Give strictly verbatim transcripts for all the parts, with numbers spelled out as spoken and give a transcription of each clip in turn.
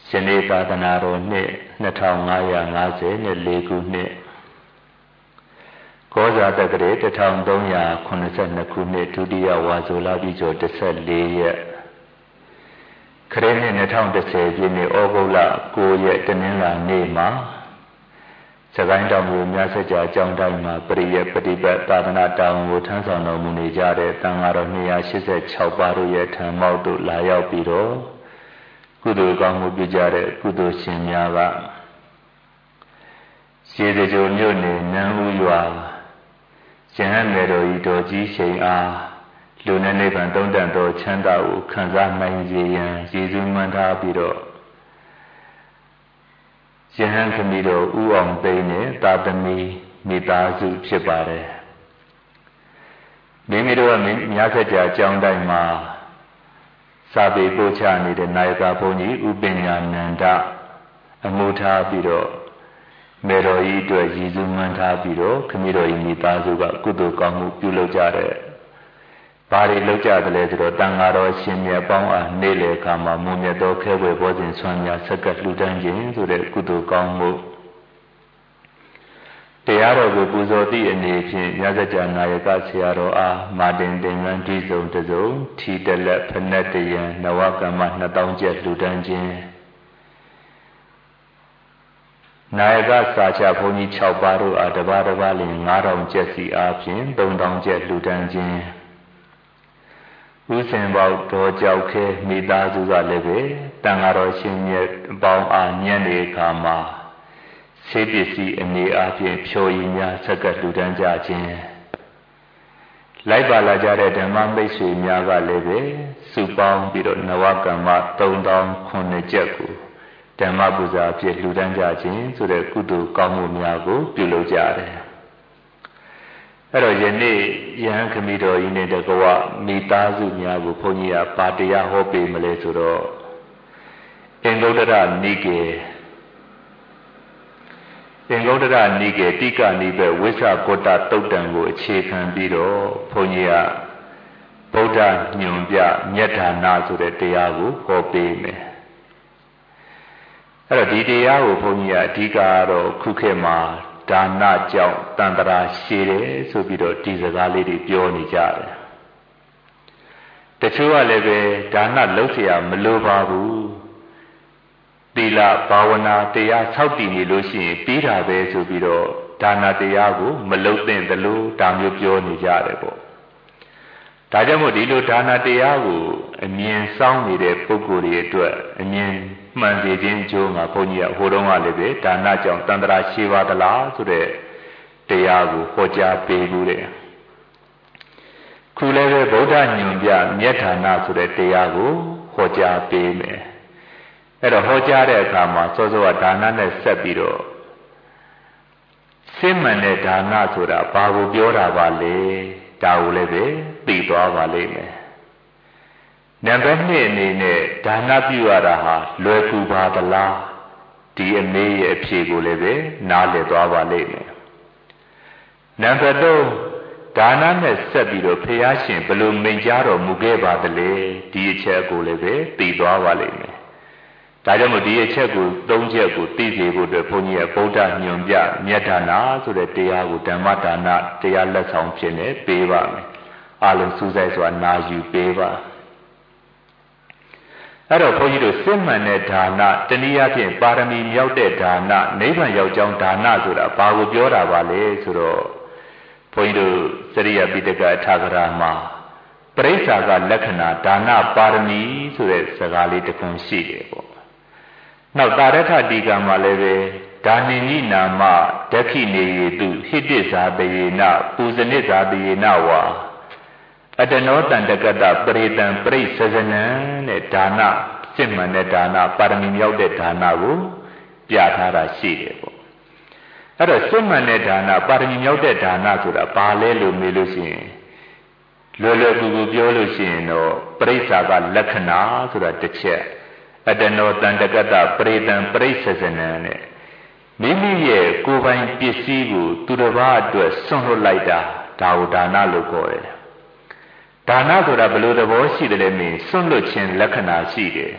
ရှင်နေသာသနာတော်နှစ်နှစ်ထောင်ငါးရာငါးဆယ်နဲ့လေးခုနှစ်ကောဇာတက္ကရာတစ်ထောင်သုံးရာခုနှစ်ဆယ်နှစ်ခုနှစ်ဒုတိယဝါဆိုလပြည့်ကျော်တစ်ဆက်လေးရက်ခရစ်နှစ်နှစ်ထောင်တစ်ဆယ်ပြည့်နှစ်ဩဂုတ်လကိုးရက်တနင်္လာနေ့မှာစကိုင်းတော်မူမြတ်စကြာအကြောင်းတိုင်းမှာပရိယပฏิပတ်သာသနာတောင်ကိုထမ်းဆောင်တော်မူနေကြတဲ့တန်ဃာတော်နှစ်ရာ၈၆ပါးတို့ရဲ့ထံမောက်တို့လာရောက်ပြီးတော့ကုသိုလ်ကောင်းမှုပြုကြတဲ့ကုသိုလ်ရှင်များကရှေးတကြိုမြို့နယ်နန်းဦးရွာရှင်ဟန်မေတော်ဤတော်ကြီးရှိန်အားလူနဲ့နိဗ္ဗာန်သုံးတန်သောချမ်းသာကိုခံစားနိုင်စေရန်ရည်စူးမှန်းထားပြီးတော့ရှင်ဟန်ခမီတော်ဦးအောင်သိန်းနဲ့သာသမီမိသားစုဖြစ်ပါတယ်မိမိတို့ကမြတ်စကြာအကြောင်းတိုင်းမှာစာပေပို့ချနေတဲ့နာယကဘုန်းကြီးဥပညာနန္ဒအမှုထားပြီးတော့မေတော်ကြီးအတွက်ရည်စူးမှန်းထားပြီးတော့ခမည်းတော်ကြီးမိသားစုကကုသိုလ်ကောင်းမှုပြုလုပ်ကြတဲ့ဘာတွေလုပ်ကြတယ်လဲဆိုတော့တန်ဃာတော်ရှင်မြတ်ပေါင်းအားနေ့လေခါမှာမွန်မြတ်သောခဲပွဲဘောဇဉ်ဆွမ်းများဆက်ကပ်လှူဒန်းခြင်းဆိုတဲ့ကုသိုလ်ကောင်းမှုတရားတော်ကိုပူဇော်သည့်အနေဖြင့်မြတ်စကြာနာယကဆရာတော်အားမာတင်တင်ငန်းဒီစုံတစုံထီတလက်ဖနက်တရံနဝကမ္မနှစ်သောင်းကျပ်လှူဒန်းခြင်းနာယကစာချဘုန်းကြီး၆ပါးတို့အားတပါးတပါးလျင်၅ထောင်ကျပ်စီအားဖြင့်၃ထောင်ကျပ်လှူဒန်းခြင်းဦးစင်ပေါတော်ကြောက်ခဲမိသားစုကလည်းပဲတန်ဃာတော်ရှင်မြတ်ပေါင်းအားညံ့နေခါမှာဆေးပစ္စည်းအနေအားဖြင့်ဖြိုရည်များဆက်ကပ်လှူဒန်းကြခြင်းလိုက်ပါလာကြတဲ့ဓမ္မမိတ်ဆွေများကလည်းပဲစုပေါင်းပြီးတော့နဝကမ္မ၃ထောင်ခုနှစ်ကျပ်ကိုဓမ္မပူဇာအဖြစ်လှူဒန်းကြခြင်းဆိုတဲ့ကုသိုလ်ကောင်းမှုများကိုပြုလုပ်ကြတယ်အဲ့တော့ယနေ့ယဟန်ခမီတော်ကြီးနဲ့တကွမိသားစုများကိုဘုန်းကြီးကပါတရားဟောပေးမလဲဆိုတော့အင်္ဂုတ္တရနိကေအင်္ဂုတ္တရနိကေတိကနိဘေဝိသဂုတ္တတုတ်တံကိုအခြေခံပြီးတော့ဘုန်းကြီးကဗုဒ္ဓညွန်ပြမြတ်ဒါနဆိုတဲ့တရားကိုဟောပေးမယ်အဲ့တော့ဒီတရားကိုဘုန်းကြီးကအဓိကကတော့ခုခေတ်မှာဒါနကြောင့်တန်တရာရှည်တယ်ဆိုပြီးတော့ဒီစကားလေးတွေပြောနေကြတယ်တချို့ကလည်းပဲဒါနလုပ်เสียမလိုပါဘူးသီလဘာဝနာတရားဆောက်တည်နေလို့ရှိရင်ပြီးတာပဲဆိုပြီးတော့ဒါနတရားကိုမလုပ်သင့်တယ်လို့ဒါမျိုးပြောနေကြတယ်ပေါ့ဒါကြောင့်မို့ဒီလိုဒါနတရားကိုအမြင်ဆောင်နေတဲ့ပုဂ္ဂိုလ်တွေအတွက်အမြင်မှန်စေခြင်းအကျိုးမှာဘုန်းကြီးကဟိုတုန်းကလည်းပဲဒါနကြောင့်တန်တရာရှိပါသလားဆိုတဲ့တရားကိုဟောကြားပေးဘူးတဲ့ခုလည်းပဲဗုဒ္ဓညွန်ပြမြတ်ဒါနဆိုတဲ့တရားကိုဟောကြားပေးမယ်အဲ့တော့ဟောကြားတဲ့အခါမှာစောစောကဒါနနဲ့ဆက်ပြီးတော့စိတ်မှန်တဲ့ဒါနဆိုတာဘာကိုပြောတာပါလဲဒါကိုလည်းပဲသိသွားပါလိမ့်မယ်နံပါတ်နှစ်အနေနဲ့ဒါနပြုရတာဟာလွယ်ကူပါသလားဒီအမေးရဲ့အဖြေကိုလည်းပဲနားလည်သွားပါလိမ့်မယ်နံပါတ်သုံးဒါနနဲ့ဆက်ပြီးတော့ဖျားရှင်ဘယ်လိုမိန့်ကြားတော်မူခဲ့ပါသလဲဒီအချက်ကိုလည်းပဲသိသွားပါလိမ့်မယ်ဒါကြောင့်မို့ဒီအချက်ကိုသုံးချက်ကိုသိစေဖို့အတွက်ဘုန်းကြီးကဗုဒ္ဓညွန်ပြမြတ်ဒါနဆိုတဲ့တရားကိုဓမ္မဒါနတရားလက်ဆောင်ဖြစ်နေပေးပါမယ်အလုံးစူးစိုက်စွာနာယူပေးပါအဲ့တော့ဘုန်းကြီးတို့စစ်မှန်တဲ့ဒါနတနည်းအားဖြင့်ပါရမီမြောက်တဲ့ဒါနနိဗ္ဗာန်ရောက်ကြောင်းဒါနဆိုတာဘာကိုပြောတာပါလဲဆိုတော့ဘုန်းကြီးတို့စရိယပိဋကထာဂရမှာပရိစ္ဆာကလက္ခဏာဒါနပါရမီဆိုတဲ့စကားလေးတစ်ခုရှိတယ်ပေါ့နောက်တာရထတိကမှာလည်းပဲဒါနိနိနာမဒက္ခိနေယေတုဟိတိဇာတယေနပူဇနိဇာတယေနဝါအတနောတန္တကတပရိတံပရိစ္ဆဇနံတဲ့ဒါနစစ်မှန်တဲ့ဒါနပါရမီမြောက်တဲ့ဒါနကိုပြထားတာရှိတယ်ပေါ့အဲ့တော့စစ်မှန်တဲ့ဒါနပါရမီမြောက်တဲ့ဒါနဆိုတာဘာလဲလို့မေးလို့ရှိရင်လွယ်လွယ်ကူကူပြောလို့ရှိရင်တော့ပရိစ္ဆာကလက္ခဏာဆိုတာတစ်ချက်အတနောတန္တကတပရိတံပရိစ္ဆဇနံတဲ့မိမိရဲ့ကိုယ်ပိုင်ပစ္စည်းကိုသူတစ်ပါးအတွက်စွန့်လွတ်လိုက်တာဒါကိုဒါနလို့ခေါ်တယ်ဒါနဆိုတာဘယ်လိုသဘောရှိတယ်လဲမင်းစွန့်လွတ်ခြင်းလက္ခဏာရှိတယ်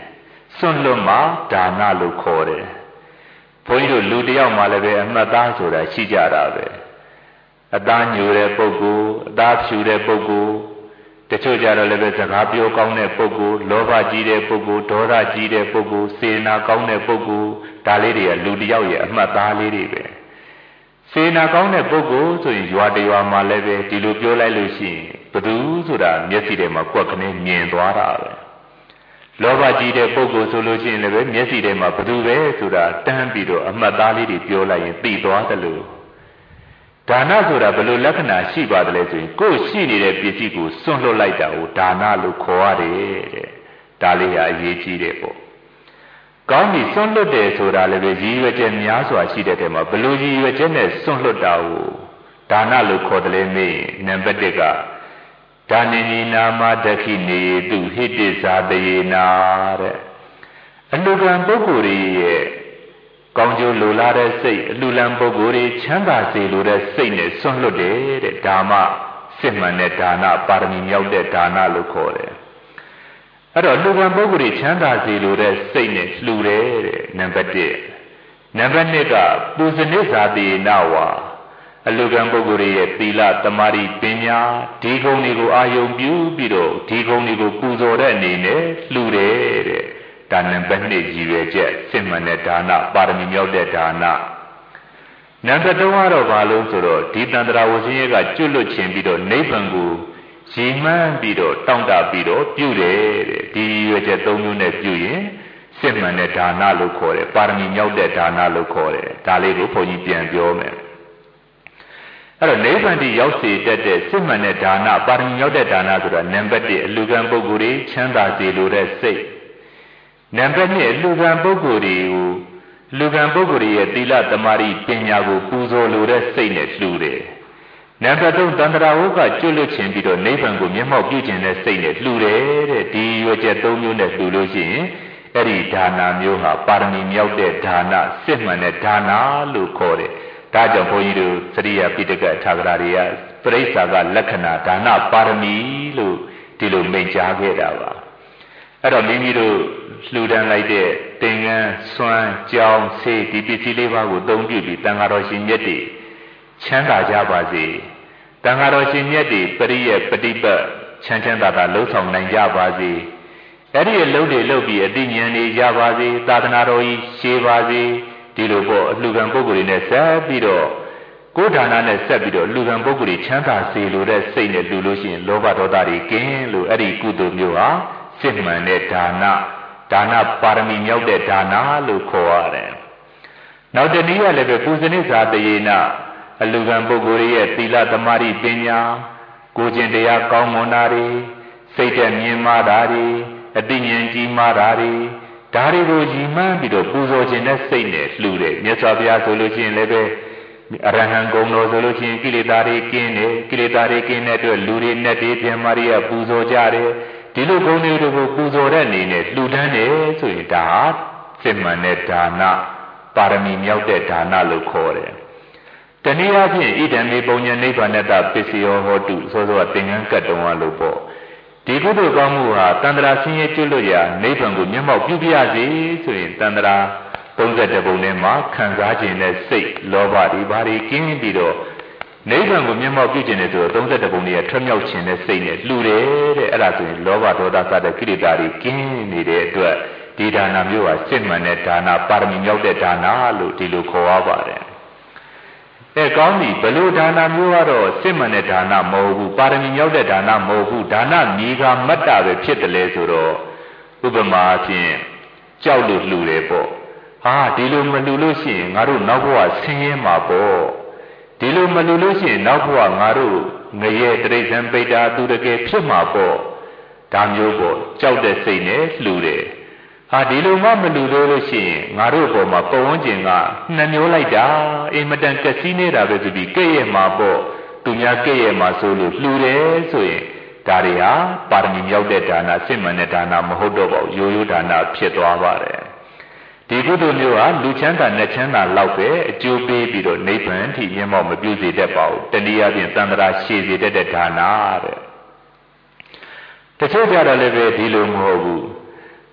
စွန့်လွတ်မှဒါနလို့ခေါ်တယ်ဘုန်းကြီးတို့လူတယောက်မှလည်းပဲအမှတ်သားဆိုတာရှိကြတာပဲအသားညိုတဲ့ပုဂ္ဂိုလ်အသားဖြူတဲ့ပုဂ္ဂိုလ်တချို့ကြတော့လည်းပဲစကားပြောကောင်းတဲ့ပုဂ္ဂိုလ်လောဘကြီးတဲ့ပုဂ္ဂိုလ်ဒေါသကြီးတဲ့ပုဂ္ဂိုလ်စေနာကောင်းတဲ့ပုဂ္ဂိုလ်ဒါလေးတွေကလူတယောက်ရဲ့အမှတ်သားလေးတွေပဲစေနာကောင်းတဲ့ပုဂ္ဂိုလ်ဆိုရင်ရွာတရွာမှာလည်းပဲဒီလိုပြောလိုက်လို့ရှိရင်ဘသူဆိုတာမျက်စိထဲမှာကွက်ကနေမြင်သွားတာပဲလောဘကြီးတဲ့ပုဂ္ဂိုလ်ဆိုလို့ရှိရင်လည်းပဲမျက်စိထဲမှာဘသူပဲဆိုတာတန်းပြီးတော့အမှတ်သားလေးတွေပြောလိုက်ရင်သိသွားတယ်လို့ဒါနဆိုတာဘယ်လိုလက္ခဏာရှိပါတယ်လဲဆိုရင်ကိုယ်ရှိနေတဲ့ပစ္စည်းကိုစွန့်လွတ်လိုက်တာကိုဒါနလို့ခေါ်ရတယ်တဲ့ဒါလေးဟာအရေးကြီးတယ်ပေါ့ကောင်းပြီစွန့်လွတ်တယ်ဆိုတာလည်းပဲရည်ရွယ်ချက်များစွာရှိတဲ့တဲမှာဘယ်လိုရည်ရွယ်ချက်နဲ့စွန့်လွတ်တာကိုဒါနလို့ခေါ်တယ်လဲမေးနံပါတ်တစ်ကဒါနိနီနာမဒခိနေတုဟိတိဇာတယေနာတဲ့အလူကံပုဂ္ဂိုလ်ရဲ့ကောင်းကျိုးလိုလားတဲ့စိတ်အလူလံပုဂ္ဂိုလ်တွေချမ်းသာစေလိုတဲ့စိတ်နဲ့စွန့်လွတ်တယ်တဲ့ဒါမှစစ်မှန်တဲ့ဒါနပါရမီမြောက်တဲ့ဒါနလို့ခေါ်တယ်အဲ့တော့လူကံပုဂ္ဂိုလ်တွေချမ်းသာစေလိုတဲ့စိတ်နဲ့လှူတယ်တဲ့နံပါတ်တစ်နံပါတ်နှစ်ကပူဇနိဇာတိနာဝါအလူကံပုဂ္ဂိုလ်ရဲ့သီလသမာဓိပညာဒီဂုဏ်တွေကိုအာယုံပြုပြီးတော့ဒီဂုဏ်တွေကိုပူဇော်တဲ့အနေနဲ့လှူတယ်တဲ့ဒါနံပါတ်နှစ်ရည်ရွယ်ချက်စစ်မှန်တဲ့ဒါနပါရမီမြောက်တဲ့ဒါနနံပါတ်သုံးကတော့ဘာလို့ဆိုတော့ဒီတန္တရာဝဆင်းရဲကကျွတ်လွတ်ခြင်းပြီးတော့နိဗ္ဗာန်ကိုရည်မှန်းပြီးတော့တောင့်တပြီးတော့ပြုတယ်တဲ့ဒီရည်ရွယ်ချက်သုံးမျိုးနဲ့ပြုရင်စစ်မှန်တဲ့ဒါနလို့ခေါ်တယ်ပါရမီမြောက်တဲ့ဒါနလို့ခေါ်တယ်ဒါလေးကိုဘုန်းကြီးပြန်ပြောမယ်အဲ့တော့နိဗ္ဗာန်တည်းရောက်စေတတ်တဲ့စစ်မှန်တဲ့ဒါနပါရမီမြောက်တဲ့ဒါနဆိုတာနံပါတ်တစ်အလူကံပုဂ္ဂိုလ်တွေချမ်းသာစေလိုတဲ့စိတ်နံပါတ်နှစ်လူကံပုဂ္ဂိုလ်တွေကိုလူကံပုဂ္ဂိုလ်ရဲ့သီလသမာဓိပညာကိုပူဇော်လိုတဲ့စိတ်နဲ့လှူတယ်နံပါတ်သုံးတန္တရာဝုကကျွတ်လွတ်ခြင်းပြီးတော့နိဗ္ဗာန်ကိုမျက်မှောက်ပြုခြင်းနဲ့စိတ်နဲ့လှူတယ်တဲ့ဒီရွယ်ချက်သုံးမျိုးနဲ့လှူလို့ရှိရင်အဲ့ဒီဒါနမျိုးဟာပါရမီမြောက်တဲ့ဒါနစစ်မှန်တဲ့ဒါနလို့ခေါ်တယ်ဒါကြောင့်ဘုန်းကြီးတို့သရိယာပိဋကထာဂရာတွေကပရိစ္ဆာကလက္ခဏာဒါနပါရမီလို့ဒီလိုမိန့်ကြားခဲ့တာပါအဲ့တော့မိမိတို့လှူဒန်းလိုက်တဲ့သင်္ကန်းစွမ်းကြောင်းဆေးဒီပစ္စည်းလေးပါးကိုသုံးပြုပြီးတန်ဃာတော်ရှင်မြတ်တွေချမ်းသာကြပါစေတန်ဃာတော်ရှင်မြတ်တွေပရိယပฏิပတ်ချမ်းချမ်းသာသာလှုပ်ဆောင်နိုင်ကြပါစေအဲ့ဒီအလုပ်တွေလုပ်ပြီးအတိညာဉ်တွေရပါစေသာသနာတော်ကြီးရှေးပါစေဒီလိုပေါ့အလှူခံပုဂ္ဂိုလ်တွေနဲ့ဆက်ပြီးတော့ကိုယ်ဌာနနဲ့ဆက်ပြီးတော့အလှူခံပုဂ္ဂိုလ်တွေချမ်းသာစေလိုတဲ့စိတ်နဲ့လှူလို့ရှိရင်လောဘဒေါသတွေကင်းလို့အဲ့ဒီကုသိုလ်မျိုးဟာစစ်မှန်တဲ့ဒါနဒါနပါရမီမြောက်တဲ့ဒါနလို့ခေါ်ရတယ်နောက်တနည်းကလည်းပဲပူဇနိဇာတယေနအလူကံပုဂ္ဂိုလ်ရဲ့သီလသမာဓိပညာကိုယ်ကျင့်တရားကောင်းမွန်တာတွေစိတ်တဲ့မြင်မာတာတွေအသိဉာဏ်ကြီးမာတာတွေဒါတွေကိုရည်မှန်းပြီးတော့ပူဇော်ခြင်းနဲ့စိတ်နဲ့လှူတယ်မြတ်စွာဘုရားဆိုလို့ရှိရင်လည်းပဲအရဟံဂုဏ်တော်ဆိုလို့ရှိရင်ကိလေသာတွေကင်းတယ်ကိလေသာတွေကင်းတဲ့အတွက်လူတွေနဲ့တေပြန်မာရိယပူဇော်ကြတယ်ဒီလိုဂုဏ်တွေကိုပူဇော်တဲ့အနေနဲ့လှူဒန်းတယ်ဆိုရင်ဒါဟာစစ်မှန်တဲ့ဒါနပါရမီမြောက်တဲ့ဒါနလို့ခေါ်တယ်တနည်းအားဖြင့်ဣဒံမေပုံညနိဗ္ဗာနတပစ္စယောဟောတုဆိုဆိုသင်္ကန်းကတ်တော်ဟာလို့ပေါ့ဒီကုသိုလ်ကောင်းမှုဟာတန္တရာဆင်းရဲကျွတ်လွတ်ရာနိဗ္ဗာန်ကိုမျက်မှောက်ပြုပြရစေဆိုရင်တန္တရာသုံးဆယ်ပုံထဲမှာခံစားခြင်းနဲ့စိတ်လောဘတွေဘာတွေကင်းပြီးတော့နိဗ္ဗာန်ကိုမျက်မှောက်ပြုခြင်းနဲ့ဆိုတော့သုံးဆယ်ပုံတွေကထွတ်မြောက်ခြင်းနဲ့စိတ်နဲ့လှူတယ်တဲ့အဲ့ဒါဆိုရင်လောဘဒေါသစတဲ့ကိလေသာတွေကင်းနေတဲ့အတွက်ဒီဒါနမျိုးဟာစစ်မှန်တဲ့ဒါနပါရမီမြောက်တဲ့ဒါနလို့ဒီလိုခေါ်ရပါတယ်အဲကောင်းပြီဘလို့ဒါနမျိုးကတော့စစ်မှန်တဲ့ဒါနမဟုတ်ဘူးပါရမီမြောက်တဲ့ဒါနမဟုတ်ဘူးဒါနမြေကမတ်တာပဲဖြစ်တယ်လေဆိုတော့ဥပမာဖြင့်ကြောက်လို့လှူတယ်ပေါ့ဟာဒီလိုမလှူလို့ရှိရင်ငါတို့နောက်ဘဝဆင်းရဲမှာပေါ့ဒီလိုမလှူလို့ရှိရင်နောက်ဘဝငါတို့ငရဲတိရစ္ဆာန်ပိတ္တာသူတကယ်ဖြစ်မှာပေါ့ဒါမျိုးပေါ့ကြောက်တဲ့စိတ်နဲ့လှူတယ်ဟာဒီလိုမှမလှူလို့ရှိရင်ငါတို့ဘောမှာပုံဝန်းကျင်ကနှမျောလိုက်တာအင်မတန်ကစီးနေတာပဲဆိုပြီးကဲ့ရဲ့မှာပေါ့သူများကဲ့ရဲ့မှာဆိုလို့လှူတယ်ဆိုရင်ဒါတွေဟာပါရမီမြောက်တဲ့ဒါနစစ်မှန်တဲ့ဒါနမဟုတ်တော့ပါဘူးရိုးရိုးဒါနဖြစ်သွားပါတယ်ဒီကုသိုလ်မျိုးဟာလူချမ်းသာနဲ့ချမ်းသာလောက်ပဲအကျိုးပေးပြီးတော့နိဗ္ဗာန်ထိမျက်မှောက်မပြုစေတတ်ပါဘူးတနည်းအားဖြင့်သံဃာရှည်စေတတ်တဲ့ဒါနတဲ့တချို့ကြတော့လည်းပဲဒီလိုမဟုတ်ဘူးဟ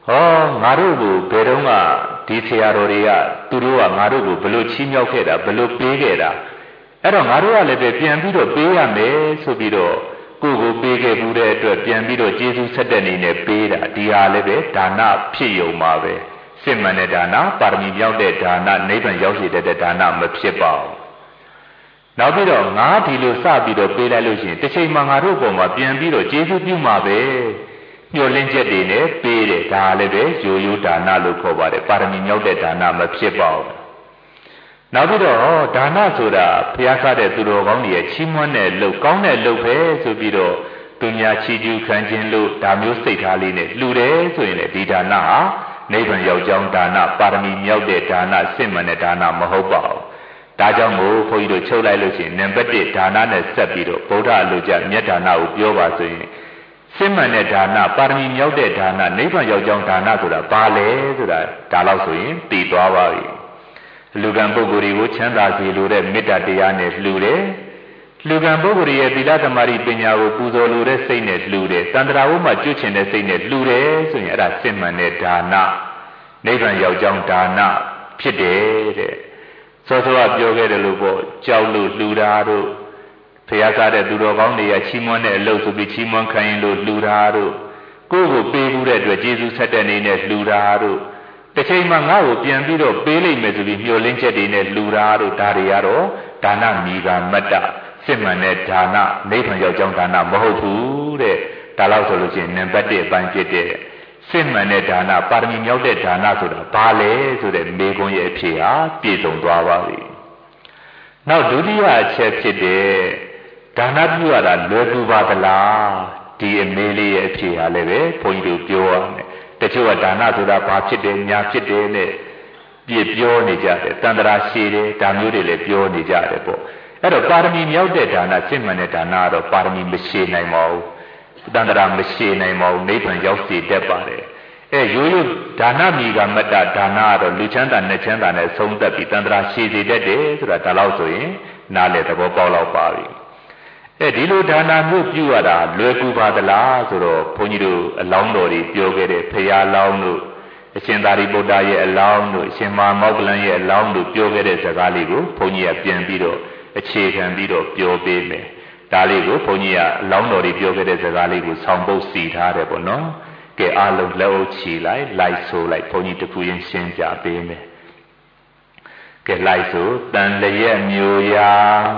ဟောငါတို့ကိုဘယ်တော့မှဒီဆရာတော်တွေကသူတို့ကငါတို့ကိုဘလို့ချီးမြှောက်ခဲ့တာဘလို့ပေးခဲ့တာအဲ့တော့ငါတို့ကလည်းပဲပြန်ပြီးတော့ပေးရမယ်ဆိုပြီးတော့ကိုယ်ကိုပေးခဲ့မှုတဲ့အတွက်ပြန်ပြီးတော့ကျေးဇူးဆက်တဲ့အနေနဲ့ပေးတာဒီဟာလည်းပဲဒါနဖြစ်ယုံပါပဲစစ်မှန်တဲ့ဒါနပါရမီမြောက်တဲ့ဒါနနိဗ္ဗာန်ရောက်ရှိတဲ့ဒါနမဖြစ်ပါဘူးနောက်ပြီးတော့ငါဒီလိုစပြီးတော့ပေးလိုက်လို့ရှိရင်တစ်ချိန်မှာငါတို့ပုံမှာပြန်ပြီးတော့ကျေးဇူးပြုမှာပဲညှို့လင်းချက်တွေနဲ့ပေးတယ်ဒါလည်းပဲရိုးရိုးဒါနလို့ခေါ်ပါတယ်ပါရမီမြောက်တဲ့ဒါနမဖြစ်ပါဘူးနောက်ပြီးတော့ဒါနဆိုတာဘုရားကားတဲ့သူတော်ကောင်းတွေရဲ့ချီးမွမ်းတဲ့လုပ်ကောင်းတဲ့လုပ်ပဲဆိုပြီးတော့သူများချီးကျူးခံခြင်းလို့ဒါမျိုးစိတ်ထားလေးနဲ့လှူတယ်ဆိုရင်လေဒီဒါနဟာနိဗ္ဗာန်ရောက်ကြောင်းဒါနပါရမီမြောက်တဲ့ဒါနစစ်မှန်တဲ့ဒါနမဟုတ်ပါဘူးဒါကြောင့်မို့ဘုန်းကြီးတို့ချုပ်လိုက်လို့ရှိရင်နံပါတ်တစ်ဒါနနဲ့ဆက်ပြီးတော့ဗုဒ္ဓအလိုကြမြတ်ဒါနကိုပြောပါဆိုရင်စစ်မှန်တဲ့ဒါနပါရမီမြောက်တဲ့ဒါနနိဗ္ဗာန်ရောက်ကြောင်းဒါနဆိုတာဘာလဲဆိုတာဒါတော့ဆိုရင်သိသွားပါပြီလူကံပုဂ္ဂိုလ်တွေကိုချမ်းသာစေလိုတဲ့မေတ္တာတရားနဲ့လှူတယ်လူကံပုဂ္ဂိုလ်ရဲ့သီလသမารိပညာကိုပူဇော်လိုတဲ့စိတ်နဲ့လှူတယ်တန်ត្រာဝုမှာကျွတ်ချင်တဲ့စိတ်နဲ့လှူတယ်ဆိုရင်အဲ့ဒါစစ်မှန်တဲ့ဒါနနိဗ္ဗာန်ရောက်ကြောင်းဒါနဖြစ်တယ်တဲ့စောစောကပြောခဲ့တယ်လို့ပေါ့ကြောက်လို့လှူတာတို့ဖျားကားတဲ့သူတော်ကောင်းတွေကချီးမွမ်းတဲ့အလုပ်ဆိုပြီးချီးမွမ်းခံရင်လို့လှူတာတို့ကိုယ့်ကိုပေးမှုတဲ့အတွက်ကျေးဇူးဆက်တဲ့အနေနဲ့လှူတာတို့တစ်ချိန်မှာငါ့ကိုပြန်ပြီးတော့ပေးလိုက်မယ်ဆိုပြီးမျှော်လင့်ချက်တွေနဲ့လှူတာတို့ဒါတွေကတော့ဒါနမီကမတ္တစစ်မှန်တဲ့ဒါနနိဗ္ဗာန်ရောက်ကြောင်းဒါနမဟုတ်ဘူးတဲ့ဒါလို့ဆိုလို့ရှိရင်နံပါတ်တစ်အပိုင်းဖြစ်တဲ့စစ်မှန်တဲ့ဒါနပါရမီမြောက်တဲ့ဒါနဆိုတာဘာလဲဆိုတဲ့မေခွန်းရဲ့အဖြစ်ဟာပြည့်စုံသွားပါပြီနောက်ဒုတိယအချက်ဖြစ်တဲ့ဒါနပြုရတာလွယ်ကူပါသလားဒီအမေလေးရဲ့အဖြစ်ဟာလည်းပဲဘုန်းကြီးတို့ပြောရမယ်တချို့ကဒါနဆိုတာဘာဖြစ်တယ်ညာဖြစ်တယ်နဲ့ပြပြောနေကြတယ်တန်ត្រာရှည်တယ်ဒါမျိုးတွေလည်းပြောနေကြတယ်ပေါ့အဲ့တော့ပါရမီမြောက်တဲ့ဒါနစစ်မှန်တဲ့ဒါနကတော့ပါရမီမရှိနိုင်ပါဘူးတန်ត្រာမရှိနိုင်ပါဘူးနိဗ္ဗာန်ရောက်စေတတ်ပါတယ်အဲရိုးရိုးဒါနမီကမတ္တဒါနကတော့လူချမ်းသာနဲ့ချမ်းသာနဲ့ဆုံးသက်ပြီးတန်ត្រာရှည်စေတတ်တယ်ဆိုတာဒါလို့ဆိုရင်နားလေသဘောပေါက်တော့ပါပြီအဲဒီလိုဒါနမျိုးပြုရတာလွယ်ကူပါသလားဆိုတော့ဘုန်းကြီးတို့အလောင်းတော်တွေပြောခဲ့တဲ့ဖရာလောင်းတို့အရှင်သာရိပုတ္တရဲ့အလောင်းတို့အရှင်မမောက္ကလန်ရဲ့အလောင်းတို့ပြောခဲ့တဲ့စကားလေးကိုဘုန်းကြီးကပြန်ပြီးတော့အခြေခံပြီးတော့ပြောပေးမယ်ဒါလေးကိုဘုန်းကြီးကအလောင်းတော်တွေပြောခဲ့တဲ့စကားလေးကိုဆောင်းပုတ်စီထားတယ်ပေါ့နော်ကဲအားလုံးလက်အုပ်ချီလိုက်လိုက်ဆိုလိုက်ဘုန်းကြီးတခုရင်ရှင်းပြပေးမယ်ကဲလိုက်ဆိုတန်လျက်မျိုးရာ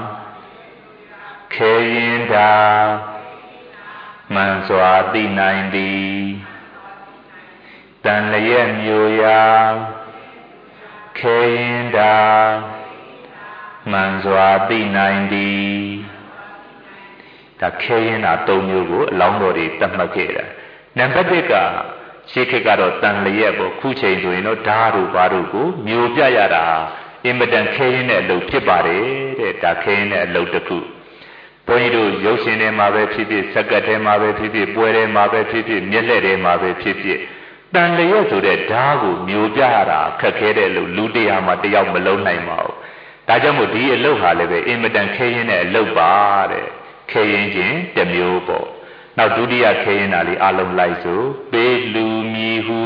ခေရင်တာမှန်စွာသိနိုင်သည်တန်လျက်မျိုးရာခေရင်တာမှန်စွာသိနိုင်သည်ဒါခေရင်တာသုံးမျိုးကိုအလောင်းတော်တွေသတ်မှတ်ခဲ့တာနံပါတ်တစ်ကရှေးခေတ်ကတော့တန်လျက်ပေါ့ခုချိန်ဆိုရင်တော့ဓာတ်တို့ဘာတို့ကိုမျိုးပြရတာအင်မတန်ခေရင်တဲ့အလုပ်ဖြစ်ပါတယ်တဲ့ဒါခေရင်တဲ့အလုပ်တစ်ခုဘုန်းကြီးတို့ရုပ်ရှင်ထဲမှာပဲဖြစ်ဖြစ်စက္ကတ်ထဲမှာပဲဖြစ်ဖြစ်ပွဲထဲမှာပဲဖြစ်ဖြစ်မျက်လှည့်ထဲမှာပဲဖြစ်ဖြစ်တန်လျက်ဆိုတဲ့ဓာတ်ကိုမျိုးပြရတာခက်ခဲတဲ့လို့လူတရားမှာတယောက်မလုံးနိုင်ပါဘူးဒါကြောင့်မို့ဒီအလုပ်ဟာလည်းပဲအင်မတန်ခဲရင်တဲ့အလုပ်ပါတဲ့ခဲရင်ချင်းတစ်မျိုးပေါ့နောက်ဒုတိယခဲရင်တာလေးအလုံးလိုက်ဆိုပေးလူမီဟု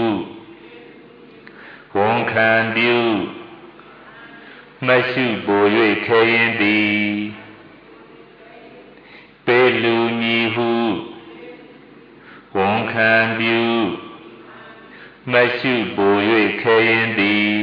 ဝန်ခံပြုမရှိပို၍ခဲရင်သည်ပေးလူမီဟုဝန်ခံပြုမရှိပို၍ခဲရင်သည်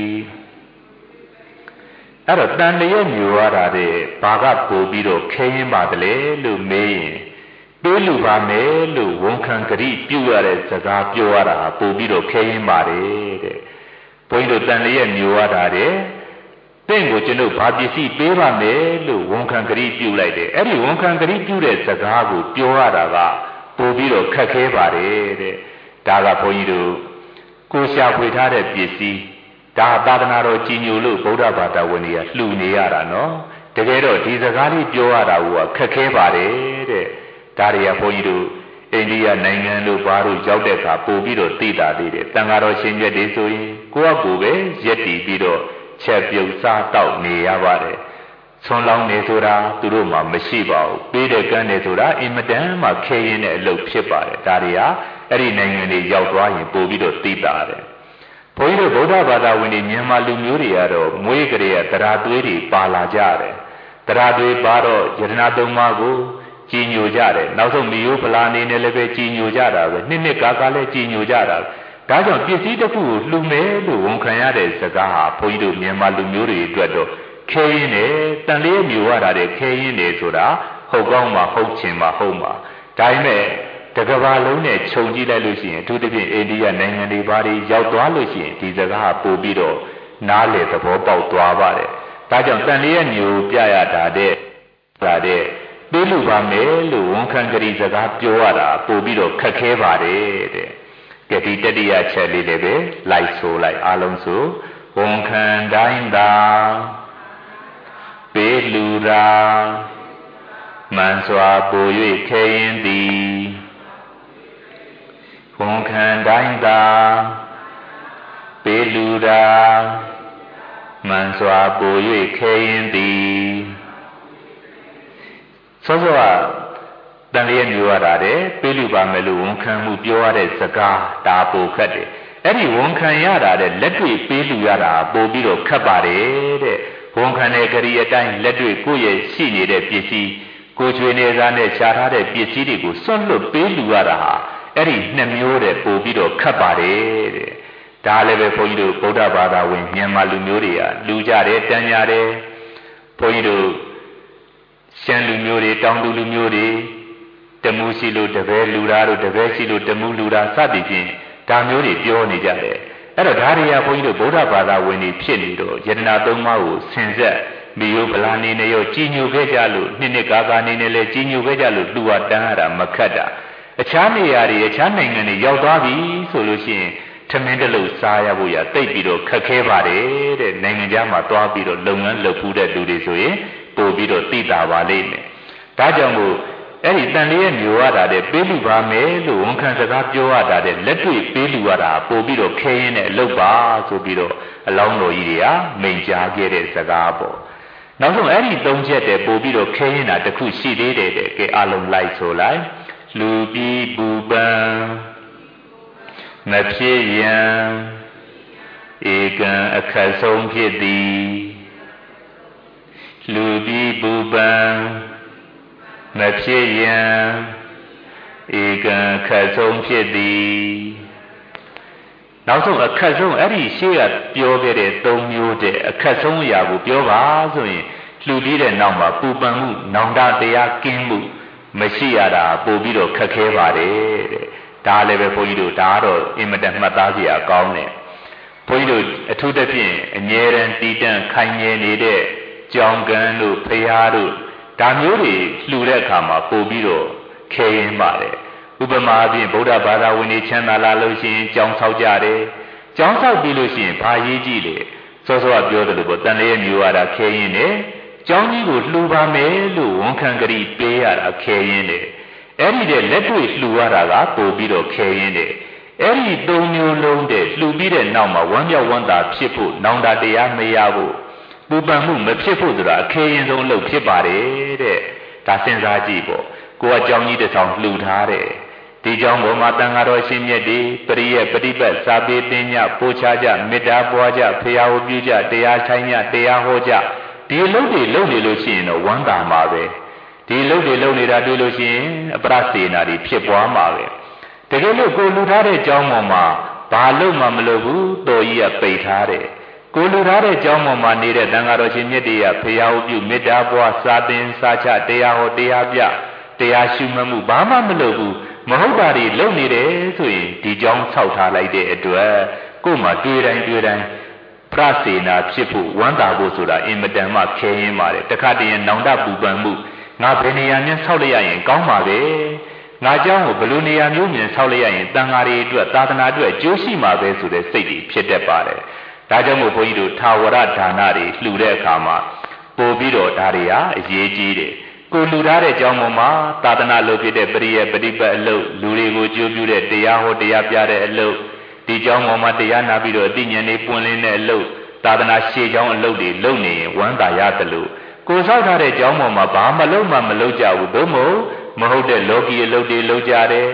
အဲ့တော့တန်လျက်မျိုးရတာတဲ့ဘာကပို့ပြီးတော့ခဲရင်ပါတယ်လေလို့မေးရင်ပေးလူပါမယ်လို့ဝန်ခံကြိပြုရတဲ့စကားပြောရတာပို့ပြီးတော့ခဲရင်ပါတယ်တဲ့ဘုန်းကြီးတို့တန်လျက်မျိုးရတာတဲ့တင့်ကိုကျွန်ုပ်ဘာပစ္စည်းပေးပါမယ်လို့ဝန်ခံကြိပြုလိုက်တယ်အဲ့ဒီဝန်ခံကြိပြုတဲ့စကားကိုပြောရတာကပို့ပြီးတော့ခက်ခဲပါတယ်တဲ့ဒါကဘုန်းကြီးတို့ကိုရှာဖွေထားတဲ့ပစ္စည်းဒါသာသနာတော်ကြီးညိုလို့ဗုဒ္ဓဘာသာဝင်တွေကလှူနေရတာနော်တကယ်တော့ဒီစကားလေးပြောရတာကခက်ခဲပါတယ်တဲ့ဒါတွေကဘုန်းကြီးတို့အိန္ဒိယနိုင်ငံတို့ဘာတို့ရောက်တဲ့အခါပို့ပြီးတော့သိတာသေးတယ်တန်ဃာတော်ရှင်မြတ်တွေဆိုရင်ကိုယ့်အကူပဲရက်တည်ပြီးတော့ချက်ပြုတ်စားတောက်နေရပါတယ်ဆွန်လောင်းနေဆိုတာသူတို့မှမရှိပါဘူးပေးတဲ့ကမ်းနေဆိုတာအင်မတန်မှခဲရင်တဲ့အလုပ်ဖြစ်ပါတယ်ဒါတွေဟာအဲ့ဒီနိုင်ငံတွေရောက်သွားရင်ပို့ပြီးတော့သိတာတယ်ဘုန်းကြီးတို့ဗုဒ္ဓဘာသာဝင်တွေမြန်မာလူမျိုးတွေကတော့မွေးကလေးကတရားသွေးတွေပါလာကြတယ်တရားသွေးပါတော့ယတနာသုံးပါးကိုကြည်ညိုကြတယ်နောက်ဆုံးမိယိုးဖလာနေနဲ့လည်းပဲကြည်ညိုကြတာပဲနှစ်နှစ်ကာကာလည်းကြည်ညိုကြတာဒါကြောင့်ပစ္စည်းတစ်ခုကိုလှူမယ်လို့ဝန်ခံရတဲ့စကားဟာဘုန်းကြီးတို့မြန်မာလူမျိုးတွေအတွက်တော့ခဲရင်းတယ်တန်လေးမျိုးရတာတဲ့ခဲရင်းတယ်ဆိုတာဟုတ်ကောင်းမှာဟုတ်ချင်မှာဟုတ်မှာဒါပေမဲ့တကဘာလုံးနဲ့ခြုံကြည့်လိုက်လို့ရှိရင်အထူးသဖြင့်အိန္ဒိယနိုင်ငံတွေဘာတွေရောက်သွားလို့ရှိရင်ဒီစကားပို့ပြီးတော့နားလေသဘောပေါက်သွားပါတယ်ဒါကြောင့်တန်လေးမျိုးပြရတာတဲ့ဒါတဲ့ပြေးလူပါမယ်လို့ဝန်ခံကြည်စကားပြောရတာပို့ပြီးတော့ခက်ခဲပါတယ်တဲ့ကဲဒီတတိယချက်လေးလည်းပဲလိုက်ဆိုလိုက်အားလုံးဆိုဝန်ခံတိုင်းသာပေလူရာမှန်စွာပို၍ခဲရင်သည်ဝန်ခံတိုင်းသာပေလူရာမှန်စွာပို၍ခဲရင်သည်စောစောကတန်လျက်မျိုးရတာတဲ့ပေးလူပါမယ်လို့ဝန်ခံမှုပြောရတဲ့စကားဒါပိုခက်တယ်အဲ့ဒီဝန်ခံရတာတဲ့လက်တွေ့ပေးလူရတာပိုပြီးတော့ခက်ပါတယ်တဲ့ဝန်ခံတဲ့ကြိအတိုင်းလက်တွေ့ကိုယ့်ရဲ့ရှိနေတဲ့ပစ္စည်းကိုချွေနေစားနဲ့ရှားထားတဲ့ပစ္စည်းတွေကိုစွန့်လွတ်ပေးလူရတာဟာအဲ့ဒီနှစ်မျိုးတဲ့ပိုပြီးတော့ခက်ပါတယ်တဲ့ဒါလည်းပဲဘုန်းကြီးတို့ဗုဒ္ဓဘာသာဝင်မြန်မာလူမျိုးတွေကလူကြတယ်တန်ကြတယ်ဘုန်းကြီးတို့ရှမ်းလူမျိုးတွေတောင်လူလူမျိုးတွေတမှုရှိလို့တပည့်လူသားတို့တပည့်ရှိလို့တမှုလူသားစသည်ဖြင့်ဒါမျိုးတွေပြောနေကြတယ်အဲ့တော့ဒါတွေကဘုန်းကြီးတို့ဗုဒ္ဓဘာသာဝင်တွေဖြစ်နေတော့ယတနာသုံးပါးကိုဆင်ဆက်မိယိုဗလာနေနဲ့ရောကြီးညိုခဲ့ကြလို့နှစ်နှစ်ကာကာနေနဲ့လည်းကြီးညိုခဲ့ကြလို့လူဝတန်းရတာမခက်တာအခြားနေရာတွေအခြားနိုင်ငံတွေရောက်သွားပြီဆိုလို့ရှိရင်ထမင်းတလို့စားရဖို့ရတိတ်ပြီးတော့ခက်ခဲပါတယ်တဲ့နိုင်ငံခြားမှာသွားပြီးတော့လုပ်ငန်းလုပ်ဖူးတဲ့လူတွေဆိုရင်ပို့ပြီးတော့သိတာပါလိမ့်မယ်ဒါကြောင့်မို့အဲ့ဒီတန်လေးရဲ့မျိုးရတာတဲ့ပေးလူပါမယ်လို့ဝန်ခံစကားပြောရတာတဲ့လက်တွေ့ပေးလူရတာပို့ပြီးတော့ခဲရင်းနဲ့အလုပ်ပါဆိုပြီးတော့အလောင်းတော်ကြီးတွေကမိန့်ကြားခဲ့တဲ့စကားပေါ့နောက်ဆုံးအဲ့ဒီသုံးချက်တဲ့ပို့ပြီးတော့ခဲရင်းတာတစ်ခုရှိသေးတယ်တဲ့ကဲအလုံးလိုက်ဆိုလိုက်လူပြီးပူပန်မဖြစ်ရန်ဧကံအခက်ဆုံးဖြစ်သည်လူပြီးပူပန်မဖြစ်ရန်ဧကံအခက်ဆုံးဖြစ်သည်နောက်ဆုံးအခက်ဆုံးအဲ့ဒီရှေ့ကပြောခဲ့တဲ့သုံးမျိုးတဲ့အခက်ဆုံးအရာကိုပြောပါဆိုရင်လှူပြီးတဲ့နောက်မှာပူပန်မှုနောင်တတရားကင်းမှုမရှိရတာပို့ပြီးတော့ခက်ခဲပါတယ်တဲ့ဒါလည်းပဲဘုန်းကြီးတို့ဒါကတော့အင်မတန်မှတ်သားစရာကောင်းတယ်ဘုန်းကြီးတို့အထူးသဖြင့်အငြင်းရန်တည်တံ့ခိုင်မြဲနေတဲ့ကြောင်ကန်းတို့ဖရာတို့ဒါမျိုးတွေလှူတဲ့အခါမှာပို့ပြီးတော့ခဲရင်ပါတယ်ဥပမာအပြင်ဗုဒ္ဓဘာသာဝင်တွေချမ်းသာလာလို့ရှိရင်ကြောင်ဆောက်ကြတယ်ကြောင်ဆောက်ပြီးလို့ရှိရင်ဘာရေးကြည့်လေစောစောကပြောတယ်လို့ပေါ့တန်လေးရဲ့မျိုးရတာခဲရင်တယ်ကျောင်းကြီးကိုလှူပါမယ်လို့ဝန်ခံကြိပေးရတာခဲရင်တယ်အဲ့ဒီတဲ့လက်တွေ့လှူရတာကပို့ပြီးတော့ခဲရင်တယ်အဲ့ဒီသုံးမျိုးလုံးတဲ့လှူပြီးတဲ့နောက်မှာဝမ်းမြောက်ဝမ်းသာဖြစ်ဖို့နောင်တတရားမရဖို့ပူပန်မှုမဖြစ်ဖို့ဆိုတာအခဲရင်ဆုံးလို့ဖြစ်ပါတယ်တဲ့ဒါစဉ်းစားကြည့်ပေါ့ကိုကကျောင်းကြီးတစ်ဆောင်လှူထားတယ်ဒီကျောင်းပေါ်မှာတန်ဃာတော်ရှင်မြတ်တွေပရိယပฏิပတ်စာပေသင်ညပို့ချကြမေတ္တာပွားကြဖရာဟောပြုကြတရားထိုင်ညတရားဟောကြဒီအလုပ်တွေလုပ်နေလို့ရှိရင်တော့ဝမ်းသာမှာပဲဒီအလုပ်တွေလုပ်နေတာတွေ့လို့ရှိရင်အပရစေနာတွေဖြစ်ပွားမှာပဲတကယ်လို့ကိုလူထားတဲ့ကျောင်းပေါ်မှာဘာလို့မှမလုပ်ဘူးတော်ကြီးကပိတ်ထားတယ်ကိုလူထားတဲ့ကျောင်းပေါ်မှာနေတဲ့တန်ဃာတော်ရှင်မြတ်တွေကဖရာဟောပြုမေတ္တာပွားစာသင်စာချတရားဟောတရားပြတရားရှုမှတ်မှုဘာမှမလုပ်ဘူးမဟုတ်တာတွေလုပ်နေတယ်ဆိုရင်ဒီကျောင်းဆောက်ထားလိုက်တဲ့အတွက်ကို့မှာတွေ့တိုင်းတွေ့တိုင်းပရစေနာဖြစ်ဖို့ဝမ်းသာဖို့ဆိုတာအင်မတန်မှခဲရင်ပါတယ်တခါတည်းနောင်တပူပန်မှုငါဘယ်နေရာမျိုးဆောက်လိုက်ရရင်ကောင်းပါပဲငါเจ้าကိုဘယ်လိုနေရာမျိုးမြင်ဆောက်လိုက်ရရင်တန်ဃာတွေအတွက်သာသနာအတွက်ကျိုးရှိမှာပဲဆိုတဲ့စိတ်တွေဖြစ်တတ်ပါတယ်ဒါကြောင့်မို့ဘုန်းကြီးတို့ထာဝရဒါနတွေလှူတဲ့အခါမှာပို့ပြီးတော့ဒါတွေဟာအရေးကြီးတယ်ကိုလှူထားတဲ့ကျောင်းပေါ်မှာသာသနာလုပ်ဖြစ်တဲ့ပရိယပฏิပတ်အလုပ်လူတွေကိုကြိုးပြုတဲ့တရားဟောတရားပြတဲ့အလုပ်ဒီကျောင်းပေါ်မှာတရားနာပြီးတော့အသိဉာဏ်တွေပွင့်လင်းတဲ့အလုပ်သာသနာရှေ့ကျောင်းအလုပ်တွေလုပ်နေရင်ဝမ်းသာရတယ်လို့ကိုဆောက်ထားတဲ့ကျောင်းပေါ်မှာဘာမှလုပ်မှမလုပ်ကြဘူးဘုမို့မဟုတ်တဲ့လောကီအလုပ်တွေလုပ်ကြတယ်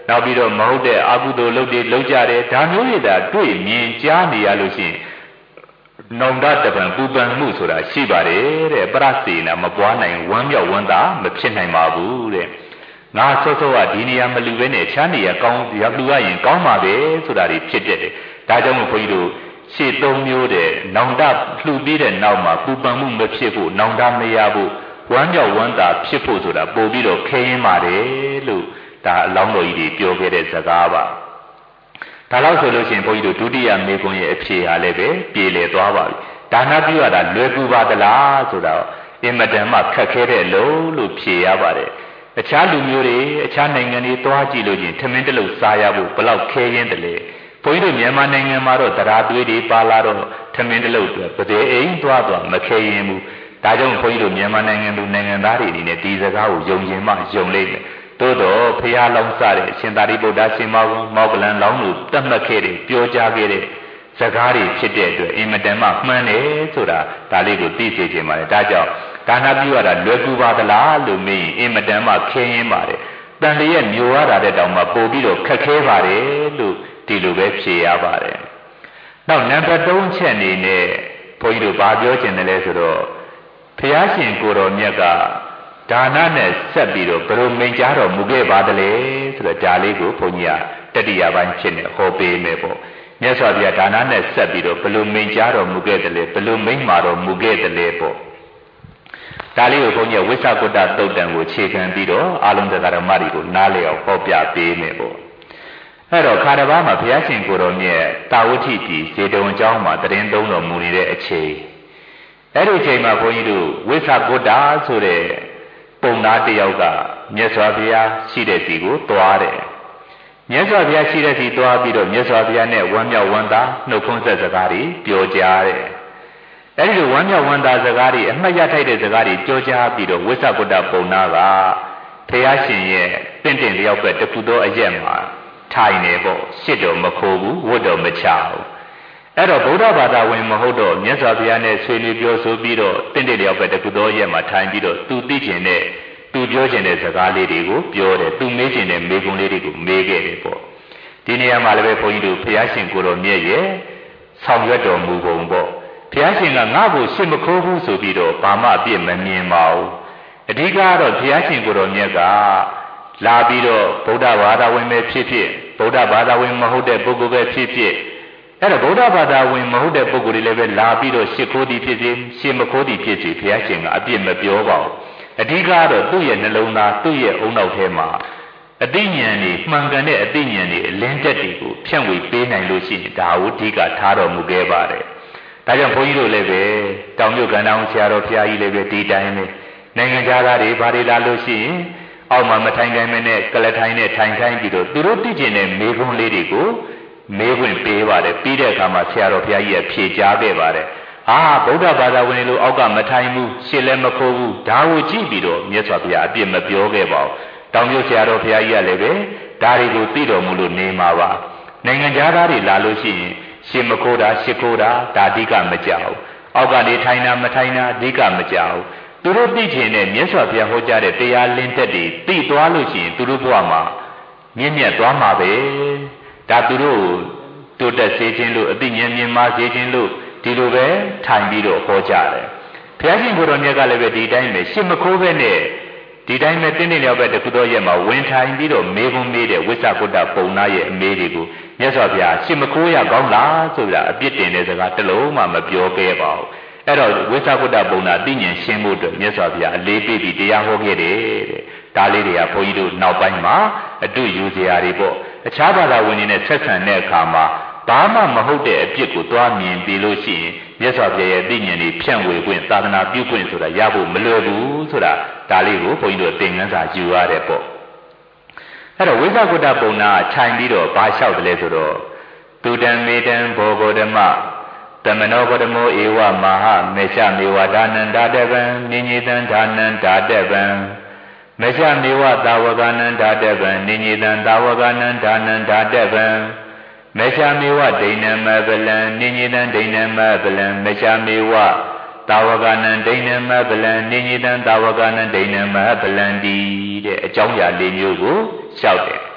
နောက်ပြီးတော့မဟုတ်တဲ့အကုသိုလ်လုပ်တွေလုပ်ကြတယ်ဒါမျိုးတွေသာတွေ့မြင်ကြားနေရလို့ရှိရင်နောင်တတပံပူပန်မှုဆိုတာရှိပါတယ်တဲ့ပရစေနာမပွားနိုင်ဝမ်းမြောက်ဝမ်းသာမဖြစ်နိုင်ပါဘူးတဲ့ငါစောစောကဒီနေရာမလူပဲနဲ့ချမ်းနေရကောင်းရောက်လူရရင်ကောင်းပါပဲဆိုတာတွေဖြစ်တတ်တယ်ဒါကြောင့်မို့ဘုန်းကြီးတို့ရှေ့သုံးမျိုးတဲ့နောင်တလှူပြီးတဲ့နောက်မှာပူပန်မှုမဖြစ်ဖို့နောင်တမရဖို့ဝမ်းမြောက်ဝမ်းသာဖြစ်ဖို့ဆိုတာပို့ပြီးတော့ခဲရင်ပါတယ်လို့ဒါအလောင်းတော်ကြီးတွေပြောခဲ့တဲ့စကားပါဒါလို့ဆိုလို့ရှိရင်ဘုန်းကြီးတို့ဒုတိယမေကွန်းရဲ့အဖြေဟာလည်းပဲပြေလည်သွားပါပြီဒါနပြုရတာလွယ်ကူပါသလားဆိုတော့အင်မတန်မှခက်ခဲတဲ့လို့လို့ဖြေရပါတယ်အခြားလူမျိုးတွေအခြားနိုင်ငံတွေသွားကြည့်လို့ချင်းထမင်းတလုံးစားရဖို့ဘယ်လောက်ခဲရင်တလဲဘုန်းကြီးတို့မြန်မာနိုင်ငံမှာတော့တရားသွေးတွေပါလာတော့ထမင်းတလုံးအတွက်ပဒေအိမ်သွားသွားမခဲရင်ဘူးဒါကြောင့်ဘုန်းကြီးတို့မြန်မာနိုင်ငံသူနိုင်ငံသားတွေအနေနဲ့ဒီစကားကိုယုံရင်မှယုံလိမ့်မယ်သို့တော့ဖရာလောင်းစားတဲ့အရှင်သာရိပုတ္တရှင်မောဂုံမောဂလန်လောင်းလို့တတ်မှတ်ခဲ့တဲ့ပြောကြားခဲ့တဲ့စကားတွေဖြစ်တဲ့အတွက်အင်မတန်မှမှန်တယ်ဆိုတာဒါလေးကိုသိစေချင်ပါတယ်ဒါကြောင့်ဒါနပြုရတာလွယ်ကူပါသလားလို့မေးရင်အင်မတန်မှခဲရင်ပါတယ်တန်လျက်မျိုးရတာတဲ့တောင်မှပို့ပြီးတော့ခက်ခဲပါတယ်လို့ဒီလိုပဲဖြေရပါတယ်နောက်နံပါတ်သုံးချက်အနေနဲ့ဘုန်းကြီးတို့ဘာပြောချင်တယ်လဲဆိုတော့ဘုရားရှင်ကိုယ်တော်မြတ်ကဒါနနဲ့ဆက်ပြီးတော့ဘယ်လိုမိန့်ကြားတော်မူခဲ့ပါသလဲဆိုတော့ဒါလေးကိုဘုန်းကြီးကတတိယပိုင်းဖြစ်နေဟောပေးမယ်ပေါ့မြတ်စွာဘုရားဒါနနဲ့ဆက်ပြီးတော့ဘယ်လိုမိန့်ကြားတော်မူခဲ့တယ်လဲဘယ်လိုမိန့်မာတော်မူခဲ့တယ်လဲပေါ့ဒါလေးကိုဘုန်းကြီးဝိသကုတ္တသုတ်တံကိုခြေခံပြီးတော့အာလုံးတရားဓမ္မတွေကိုနားလည်အောင်ဟောပြပေးမယ်ပေါ့အဲ့တော့ခါတစ်ပါးမှာဘုရားရှင်ကိုယ်တော်မြတ်တာဝတိပြည်ဇေတဝန်ကျောင်းမှာတရင်သုံးတော်မူနေတဲ့အချိန်အဲ့ဒီအချိန်မှာဘုန်းကြီးတို့ဝိသကုတ္တဆိုတဲ့ပုံသားတယောက်ကမြတ်စွာဘုရားရှိတဲ့စီကိုသွားတယ်မြတ်စွာဘုရားရှိတဲ့စီသွားပြီးတော့မြတ်စွာဘုရားနဲ့ဝမ်းမြောက်ဝမ်းသာနှုတ်ခွန်းဆက်စကားတွေပြောကြားတယ်အဲဒီလိုဝမ်းမြောက်ဝမ်းသာစကားတွေအမှတ်ရထိုက်တဲ့စကားတွေပြောကြားပြီးတော့ဝိသကုတ္တပုံသားကဘုရားရှင်ရဲ့တင့်တင့်လျောက်ပဲတခုသောအရက်မှာထိုင်နေပေါ့ရှစ်တော်မခိုးဘူးဝတ်တော်မချဘူးအဲ့တော့ဗုဒ္ဓဘာသာဝင်မဟုတ်တော့မြတ်စွာဘုရားနဲ့ဆွေးနွေးပြောဆိုပြီးတော့တင့်တင့်လျောက်ပဲတခုသောအရက်မှာထိုင်ပြီးတော့သူသိကျင်တဲ့သူပြောကျင်တဲ့စကားလေးတွေကိုပြောတယ်သူမေးကျင်တဲ့မေးခွန်းလေးတွေကိုမေးခဲ့တယ်ပေါ့ဒီနေရာမှာလည်းပဲဘုန်းကြီးတို့ဘုရားရှင်ကိုယ်တော်မြတ်ရဲ့ဆောင်ရွက်တော်မူပုံပေါ့ဘုရားရှင်ကငါ့ကိုရှစ်မခိုးဘူးဆိုပြီးတော့ဘာမှအပြစ်မမြင်ပါဘူးအဓိကကတော့ဘုရားရှင်ကိုယ်တော်မြတ်ကလာပြီးတော့ဗုဒ္ဓဘာသာဝင်ပဲဖြစ်ဖြစ်ဗုဒ္ဓဘာသာဝင်မဟုတ်တဲ့ပုဂ္ဂိုလ်ပဲဖြစ်ဖြစ်အဲ့တော့ဗုဒ္ဓဘာသာဝင်မဟုတ်တဲ့ပုဂ္ဂိုလ်တွေလည်းပဲလာပြီးတော့ရှစ်ခိုးသည်ဖြစ်စေရှစ်မခိုးသည်ဖြစ်စေဘုရားရှင်ကအပြစ်မပြောပါဘူးအဓိကတော့သူ့ရဲ့နှလုံးသားသူ့ရဲ့အုံနောက်ထဲမှာအသိဉာဏ်တွေမှန်ကန်တဲ့အသိဉာဏ်တွေအလင်းတက်တွေကိုဖြန့်ဝေပေးနိုင်လို့ရှိရင်ဒါကိုအဓိကထားတော်မူခဲ့ပါတယ်ဒါကြောင့်ဘုန်းကြီးတို့လည်းပဲတောင်မြုပ်ကန္တောင်ဆရာတော်ဘုရားကြီးလည်းပဲဒီတိုင်းပဲနိုင်ငံခြားသားတွေဘာတွေလာလို့ရှိရင်အောက်မှာမထိုင်ခိုင်းမနဲ့ကလထိုင်နဲ့ထိုင်ခိုင်းပြီးတော့သူတို့သိကျင်တဲ့မေးခွန်းလေးတွေကိုမေးခွင့်ပေးပါတယ်ပြီးတဲ့အခါမှာဆရာတော်ဘုရားကြီးကဖြေကြားခဲ့ပါတယ်အာဗုဒ္ဓဘာသာဝင်လို့အောက်ကမထိုင်ဘူးရှစ်လည်းမခိုးဘူးဒါကိုကြည့်ပြီးတော့မြတ်စွာဘုရားအပြစ်မပြောခဲ့ပါဘူးတောင်မြုပ်ဆရာတော်ဘုရားကြီးကလည်းပဲဒါတွေကိုသိတော်မူလို့နေမှာပါနိုင်ငံခြားသားတွေလာလို့ရှိရင်ရှစ်မခိုးတာရှစ်ခိုးတာဒါအဓိကမကြောက်အောက်ကနေထိုင်တာမထိုင်တာအဓိကမကြောက်သူတို့သိချင်တဲ့မြတ်စွာဘုရားဟောကြားတဲ့တရားလင်းသက်တွေသိသွားလို့ရှိရင်သူတို့ဘဝမှာမြင့်မြတ်သွားမှာပဲဒါသူတို့တိုးတက်စေခြင်းလို့အသိဉာဏ်မြင်မာစေခြင်းလို့ဒီလိုပဲထိုင်ပြီးတော့ဟောကြားတယ်ဘုရားရှင်ကိုယ်တော်မြတ်ကလည်းပဲဒီတိုင်းပဲရှစ်မခိုးပဲနဲ့ဒီတိုင်းပဲတင်းတင်းလျောက်ပဲတခုသောရက်မှာဝင်ထိုင်ပြီးတော့မေးခွန်းမေးတဲ့ဝိသကုတ္တပုံနာရဲ့အမေးတွေကိုမြတ်စွာဘုရားရှစ်မခိုးရကောင်းလားဆိုတာအပြစ်တင်တဲ့စကားတစ်လုံးမှမပြောခဲ့ပါဘူးအဲ့တော့ဝိသကုတ္တပုံနာသိဉာဏ်ရှင်းဖို့အတွက်မြတ်စွာဘုရားအလေးပေးပြီးတရားဟောခဲ့တယ်တဲ့ဒါလေးတွေကဘုန်းကြီးတို့နောက်ပိုင်းမှာအတူယူစရာတွေပေါ့အခြားဘာသာဝင်တွေနဲ့ဆက်ဆံတဲ့အခါမှာဘာမှမဟုတ်တဲ့အပြစ်ကိုတွားမြင်ပြီးလို့ရှိရင်မြတ်စွာဘုရားရဲ့သိဉာဏ်တွေဖြန့်ဝေခွင့်သာသနာပြုခွင့်ဆိုတာရဖို့မလွယ်ဘူးဆိုတာဒါလေးကိုဘုန်းကြီးတို့သင်ခန်းစာယူရတဲ့ပေါ့အဲ့တော့ဝိသကုတ္တပုံနာခြိုင်ပြီးတော့ဘာလျှောက်တယ်လဲဆိုတော့သူတံမေတံဘောဂောဓမ္မတမနောဂောဓမောဧဝမဟာမေရှမေဝဒါနန္တာတဗံနိညေတံဒါနန္တာတဗံမေရှမေဝသာဝကနန္တာတဗံနိညေတံသာဝကနန္ဒါနန္တာတဗံမေရှမေဝဒိဏမပလံနိညေတံဒိဏမပလံမေရှမေဝသာဝကနံဒိဏမပလံနိညေတံသာဝကနံဒိဏမပလံဒီတဲ့အကြောင်းအရာလေးမျိုးကိုလျှောက်တယ်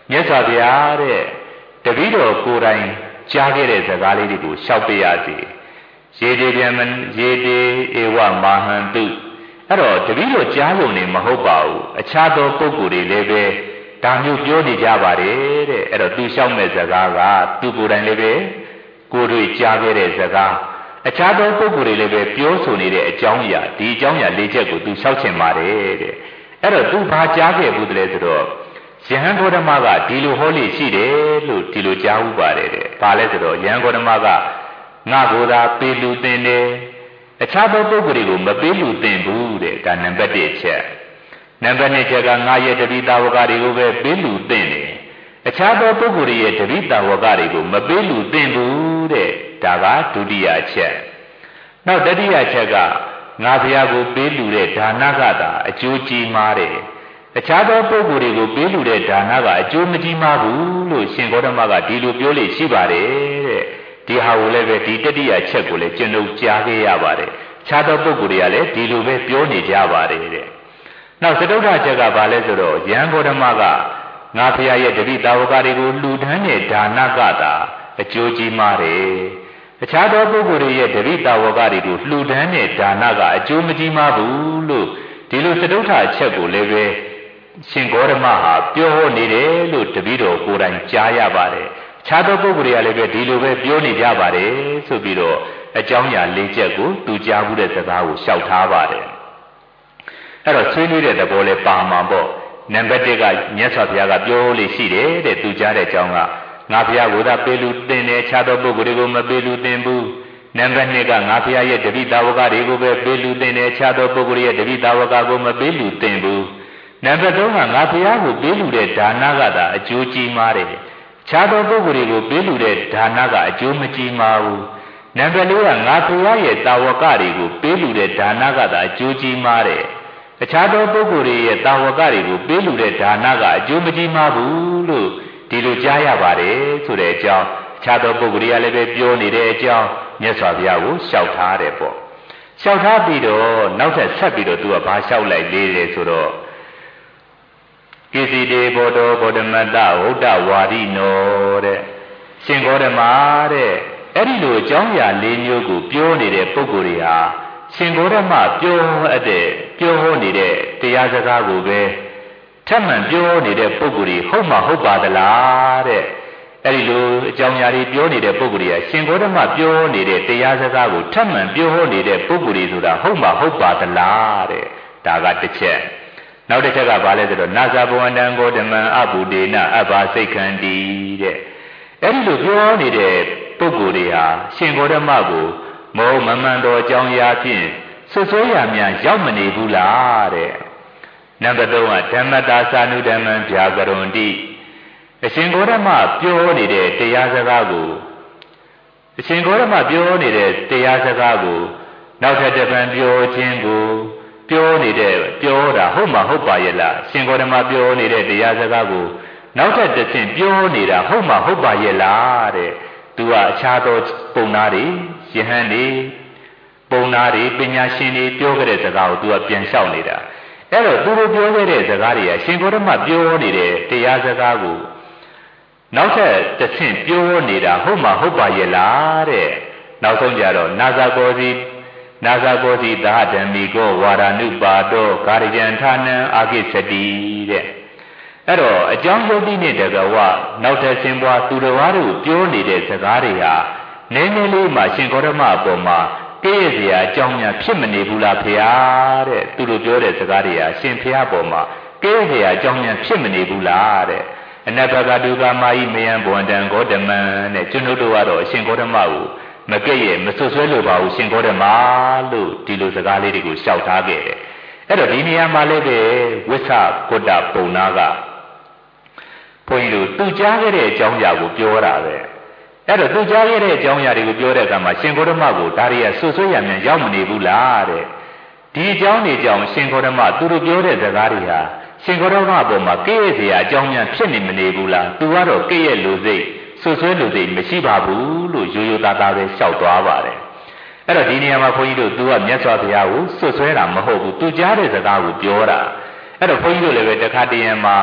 မြတ်စွာဘုရားတဲ့တပည့်တော်ကိုယ်တိုင်ကြားခဲ့တဲ့စကားလေးတွေကိုရှောက်ပြရစီရေတေဗျမရေတေဧဝမာဟန္တုအဲ့တော့တပည့်တော်ကြားလို့နေမဟုတ်ပါဘူးအခြားသောပုဂ္ဂိုလ်တွေလည်းပဲဒါမျိုးပြောနေကြပါတယ်တဲ့အဲ့တော့သူလျှောက်မဲ့စကားကသူကိုယ်တိုင်လည်းပဲကိုယ်တွေ့ကြားခဲ့တဲ့စကားအခြားသောပုဂ္ဂိုလ်တွေလည်းပဲပြောဆိုနေတဲ့အကြောင်းအရာဒီအကြောင်းအရာ၄ချက်ကိုသူလျှောက်ချင်ပါတယ်တဲ့အဲ့တော့သူဘာကြားခဲ့ဘူးတည်းဆိုတော့ယဟန်ဂေါတမကဒီလိုဟောလိရှိတယ်လို့ဒီလိုကြားဥပါတယ်တဲ့ဘာလဲဆိုတော့ယဟန်ဂေါတမကငါကိုယ်သာပေးလူသင်တယ်အခြားသောပုဂ္ဂိုလ်တွေကိုမပေးလူသင်ဘူးတဲ့ဒါနံပါတ်၁ချက်နံပါတ်၂ချက်ကငါရဲ့တပိတာဝကတွေကိုပဲပေးလူသင်တယ်အခြားသောပုဂ္ဂိုလ်ရဲ့တပိတာဝကတွေကိုမပေးလူသင်ဘူးတဲ့ဒါကဒုတိယချက်နောက်တတိယချက်ကငါဘုရားကိုပေးလူတဲ့ဒါနကသာအကျိုးကြီးမားတယ်အခြားသောပုဂ္ဂိုလ်တွေကိုပေးလူတဲ့ဒါနကအကျိုးမကြီးမားဘူးလို့ရှင်ဂေါတမကဒီလိုပြောလို့ရှိပါတယ်တဲ့ဒီဟာကိုလည်းပဲဒီတတိယချက်ကိုလည်းကျွန်ုပ်ကြားခဲ့ရပါတယ်အခြားသောပုဂ္ဂိုလ်တွေကလည်းဒီလိုပဲပြောနေကြပါတယ်တဲ့နောက်စတုတ္ထချက်ကဘာလဲဆိုတော့ယဟန်ဂေါတမကငါဘုရားရဲ့တပိတာဝကတွေကိုလှူဒန်းတဲ့ဒါနကသာအကျိုးကြီးမားတယ်အခြားသောပုဂ္ဂိုလ်တွေရဲ့တပိတာဝကတွေကိုလှူဒန်းတဲ့ဒါနကအကျိုးမကြီးမားဘူးလို့ဒီလိုစတုတ္ထချက်ကိုလည်းပဲရှင်ဂေါတမဟာပြောဟောနေတယ်လို့တပည့်တော်ကိုယ်တိုင်ကြားရပါတယ်အခြားသောပုဂ္ဂိုလ်တွေကလည်းပဲဒီလိုပဲပြောနေကြပါတယ်ဆိုပြီးတော့အကြောင်းအရာ၄ချက်ကိုသူကြားမှုတဲ့စကားကိုရှောက်ထားပါတယ်အဲ့တော့ဆွေးနွေးတဲ့သဘောလဲပါမှာပေါ့နံပါတ်၁ကမြတ်စွာဘုရားကပြောလို့ရှိတယ်တဲ့သူကြားတဲ့အကြောင်းကငါဘုရားကိုသာပေးလူသင်တယ်အခြားသောပုဂ္ဂိုလ်တွေကိုမပေးလူသင်ဘူးနံပါတ်၂ကငါဘုရားရဲ့တပိတာဝကတွေကိုပဲပေးလူသင်တယ်အခြားသောပုဂ္ဂိုလ်ရဲ့တပိတာဝကကိုမပေးလူသင်ဘူးနံပါတ်၃ကငါဘုရားကိုပေးလူတဲ့ဒါနကသာအကျိုးကြီးမားတယ်အခြားသောပုဂ္ဂိုလ်တွေကိုပေးလူတဲ့ဒါနကအကျိုးမကြီးမားဘူးနံပါတ်၄ကငါဘုရားရဲ့တာဝကတွေကိုပေးလူတဲ့ဒါနကသာအကျိုးကြီးမားတယ်အခြားသောပုဂ္ဂိုလ်တွေရဲ့တာဝကတွေကိုပေးလူတဲ့ဒါနကအကျိုးမကြီးမားဘူးလို့ဒီလိုကြားရပါတယ်ဆိုတဲ့အကြောင်းအခြားသောပုဂ္ဂိုလ်တွေကလည်းပဲပြောနေတဲ့အကြောင်းမြတ်စွာဘုရားကိုရှောက်ထားတယ်ပေါ့ရှောက်ထားပြီးတော့နောက်ထပ်ဆက်ပြီးတော့သူကဘာရှောက်လိုက်လေးလဲဆိုတော့ကိစီတေဘောဓဘောဓမတ္တဝုဒ္ဓဝါရိနောတဲ့ရှင်ဂေါတမတဲ့အဲ့ဒီလိုအကြောင်းအရာ၄မျိုးကိုပြောနေတဲ့ပုဂ္ဂိုလ်တွေဟာရှင်ဂေါတမပြောအပ်တဲ့ပြောဟောနေတဲ့တရားစကားကိုပဲထပ်မံပြောနေတဲ့ပုဂ္ဂိုလ်တွေဟုတ်မှဟုတ်ပါသလားတဲ့အဲ့ဒီလိုအကြောင်းအရာတွေပြောနေတဲ့ပုဂ္ဂိုလ်တွေကရှင်ဂေါတမပြောနေတဲ့တရားစကားကိုထပ်မံပြောဟောနေတဲ့ပုဂ္ဂိုလ်တွေဆိုတာဟုတ်မှဟုတ်ပါသလားတဲ့ဒါကတစ်ချက်နောက်တစ်ချက်ကဘာလဲဆိုတော့နာဇဘဝန္တံဂေါတမံအဘုဒေနအဘာစိတ်ခန္တီတဲ့အဲ့ဒီလိုပြောနေတဲ့ပုဂ္ဂိုလ်တွေဟာရှင်ဂေါတမကိုမဟုတ်မမှန်သောအကြောင်းအရာဖြင့်ဆွဆွဲရများရောက်မနေဘူးလားတဲ့နံပါတ်၃ကဓမ္မတာသာနုဓမ္မံဗျာကရွန်တိအရှင်ဂေါတမပြောနေတဲ့တရားစကားကိုအရှင်ဂေါတမပြောနေတဲ့တရားစကားကိုနောက်ထပ်တစ်ပံပြောခြင်းကိုပြောနေတဲ့ပြောတာဟုတ်မှဟုတ်ပါရဲ့လားရှင်ဂေါတမပြောနေတဲ့တရားစကားကိုနောက်ထပ်တစ်ဆင့်ပြောနေတာဟုတ်မှဟုတ်ပါရဲ့လားတဲ့သူကအခြားသောပုံနာတွေယဟန်တွေပုံနာတွေပညာရှင်တွေပြောခဲ့တဲ့စကားကိုသူကပြန်လျှောက်နေတာအဲ့တော့သူတို့ပြောခဲ့တဲ့စကားတွေကရှင်ဂေါတမပြောနေတဲ့တရားစကားကိုနောက်ထပ်တစ်ဆင့်ပြောနေတာဟုတ်မှဟုတ်ပါရဲ့လားတဲ့နောက်ဆုံးကြတော့နာဇာကောစီနာဇာကောစီသာဓမ္မိကောဝါရဏုပါတောကာရယံဌာနံအာကိသတိတဲ့အဲ့တော့အကြောင်းယုတ်တိနဲ့တကဝနောက်ထပ်ဆင်းပွားသူတော်ဘာတို့ပြောနေတဲ့စကားတွေဟာနည်းနည်းလေးမှရှင်ဂေါတမအပေါ်မှာတည့်ရစရာအကြောင်းများဖြစ်မနေဘူးလားဖေဟာတဲ့သူတို့ပြောတဲ့စကားတွေဟာရှင်ဖေဟာပေါ်မှာတည့်ရစရာအကြောင်းများဖြစ်မနေဘူးလားတဲ့အနဘဂတုကမာယိမယံဘဝန္တံဂေါတမံတဲ့ကျွန်တို့တို့ကတော့အရှင်ဂေါတမကိုမကဲ့ရဲ့မဆွဆွဲလို့ပါဘူးရှင်ဂေါတမလို့ဒီလိုစကားလေးတွေကိုရှောက်ထားခဲ့တယ်အဲ့တော့ဒီနေရာမှာလည်းပဲဝိသကုတ္တပုံနာကဘုန်းကြီးတို့သူကြားခဲ့တဲ့အကြောင်းအရာကိုပြောတာပဲအဲ့တော့သူကြားခဲ့တဲ့အကြောင်းအရာတွေကိုပြောတဲ့အခါမှာရှင်ဂေါတမကိုဒါတွေကဆွဆွဲရမြန်ရောက်မနေဘူးလားတဲ့ဒီအကြောင်းတွေကြောင့်ရှင်ဂေါတမသူတို့ပြောတဲ့စကားတွေဟာရှင်ဂေါတမအပေါ်မှာကဲ့ရဲ့စရာအကြောင်းများဖြစ်နေမနေဘူးလားသူကတော့ကဲ့ရဲ့လူစိတ်ဆွဆွဲလူစိတ်မရှိပါဘူးလို့ရိုးရိုးသားသားပဲလျှောက်သွားပါတယ်အဲ့တော့ဒီနေရာမှာဘုန်းကြီးတို့သူကမြတ်စွာဘုရားကိုဆွဆွဲတာမဟုတ်ဘူးသူကြားတဲ့စကားကိုပြောတာအဲ့တော့ဘုန်းကြီးတို့လည်းပဲတခါတည်းရံမှာ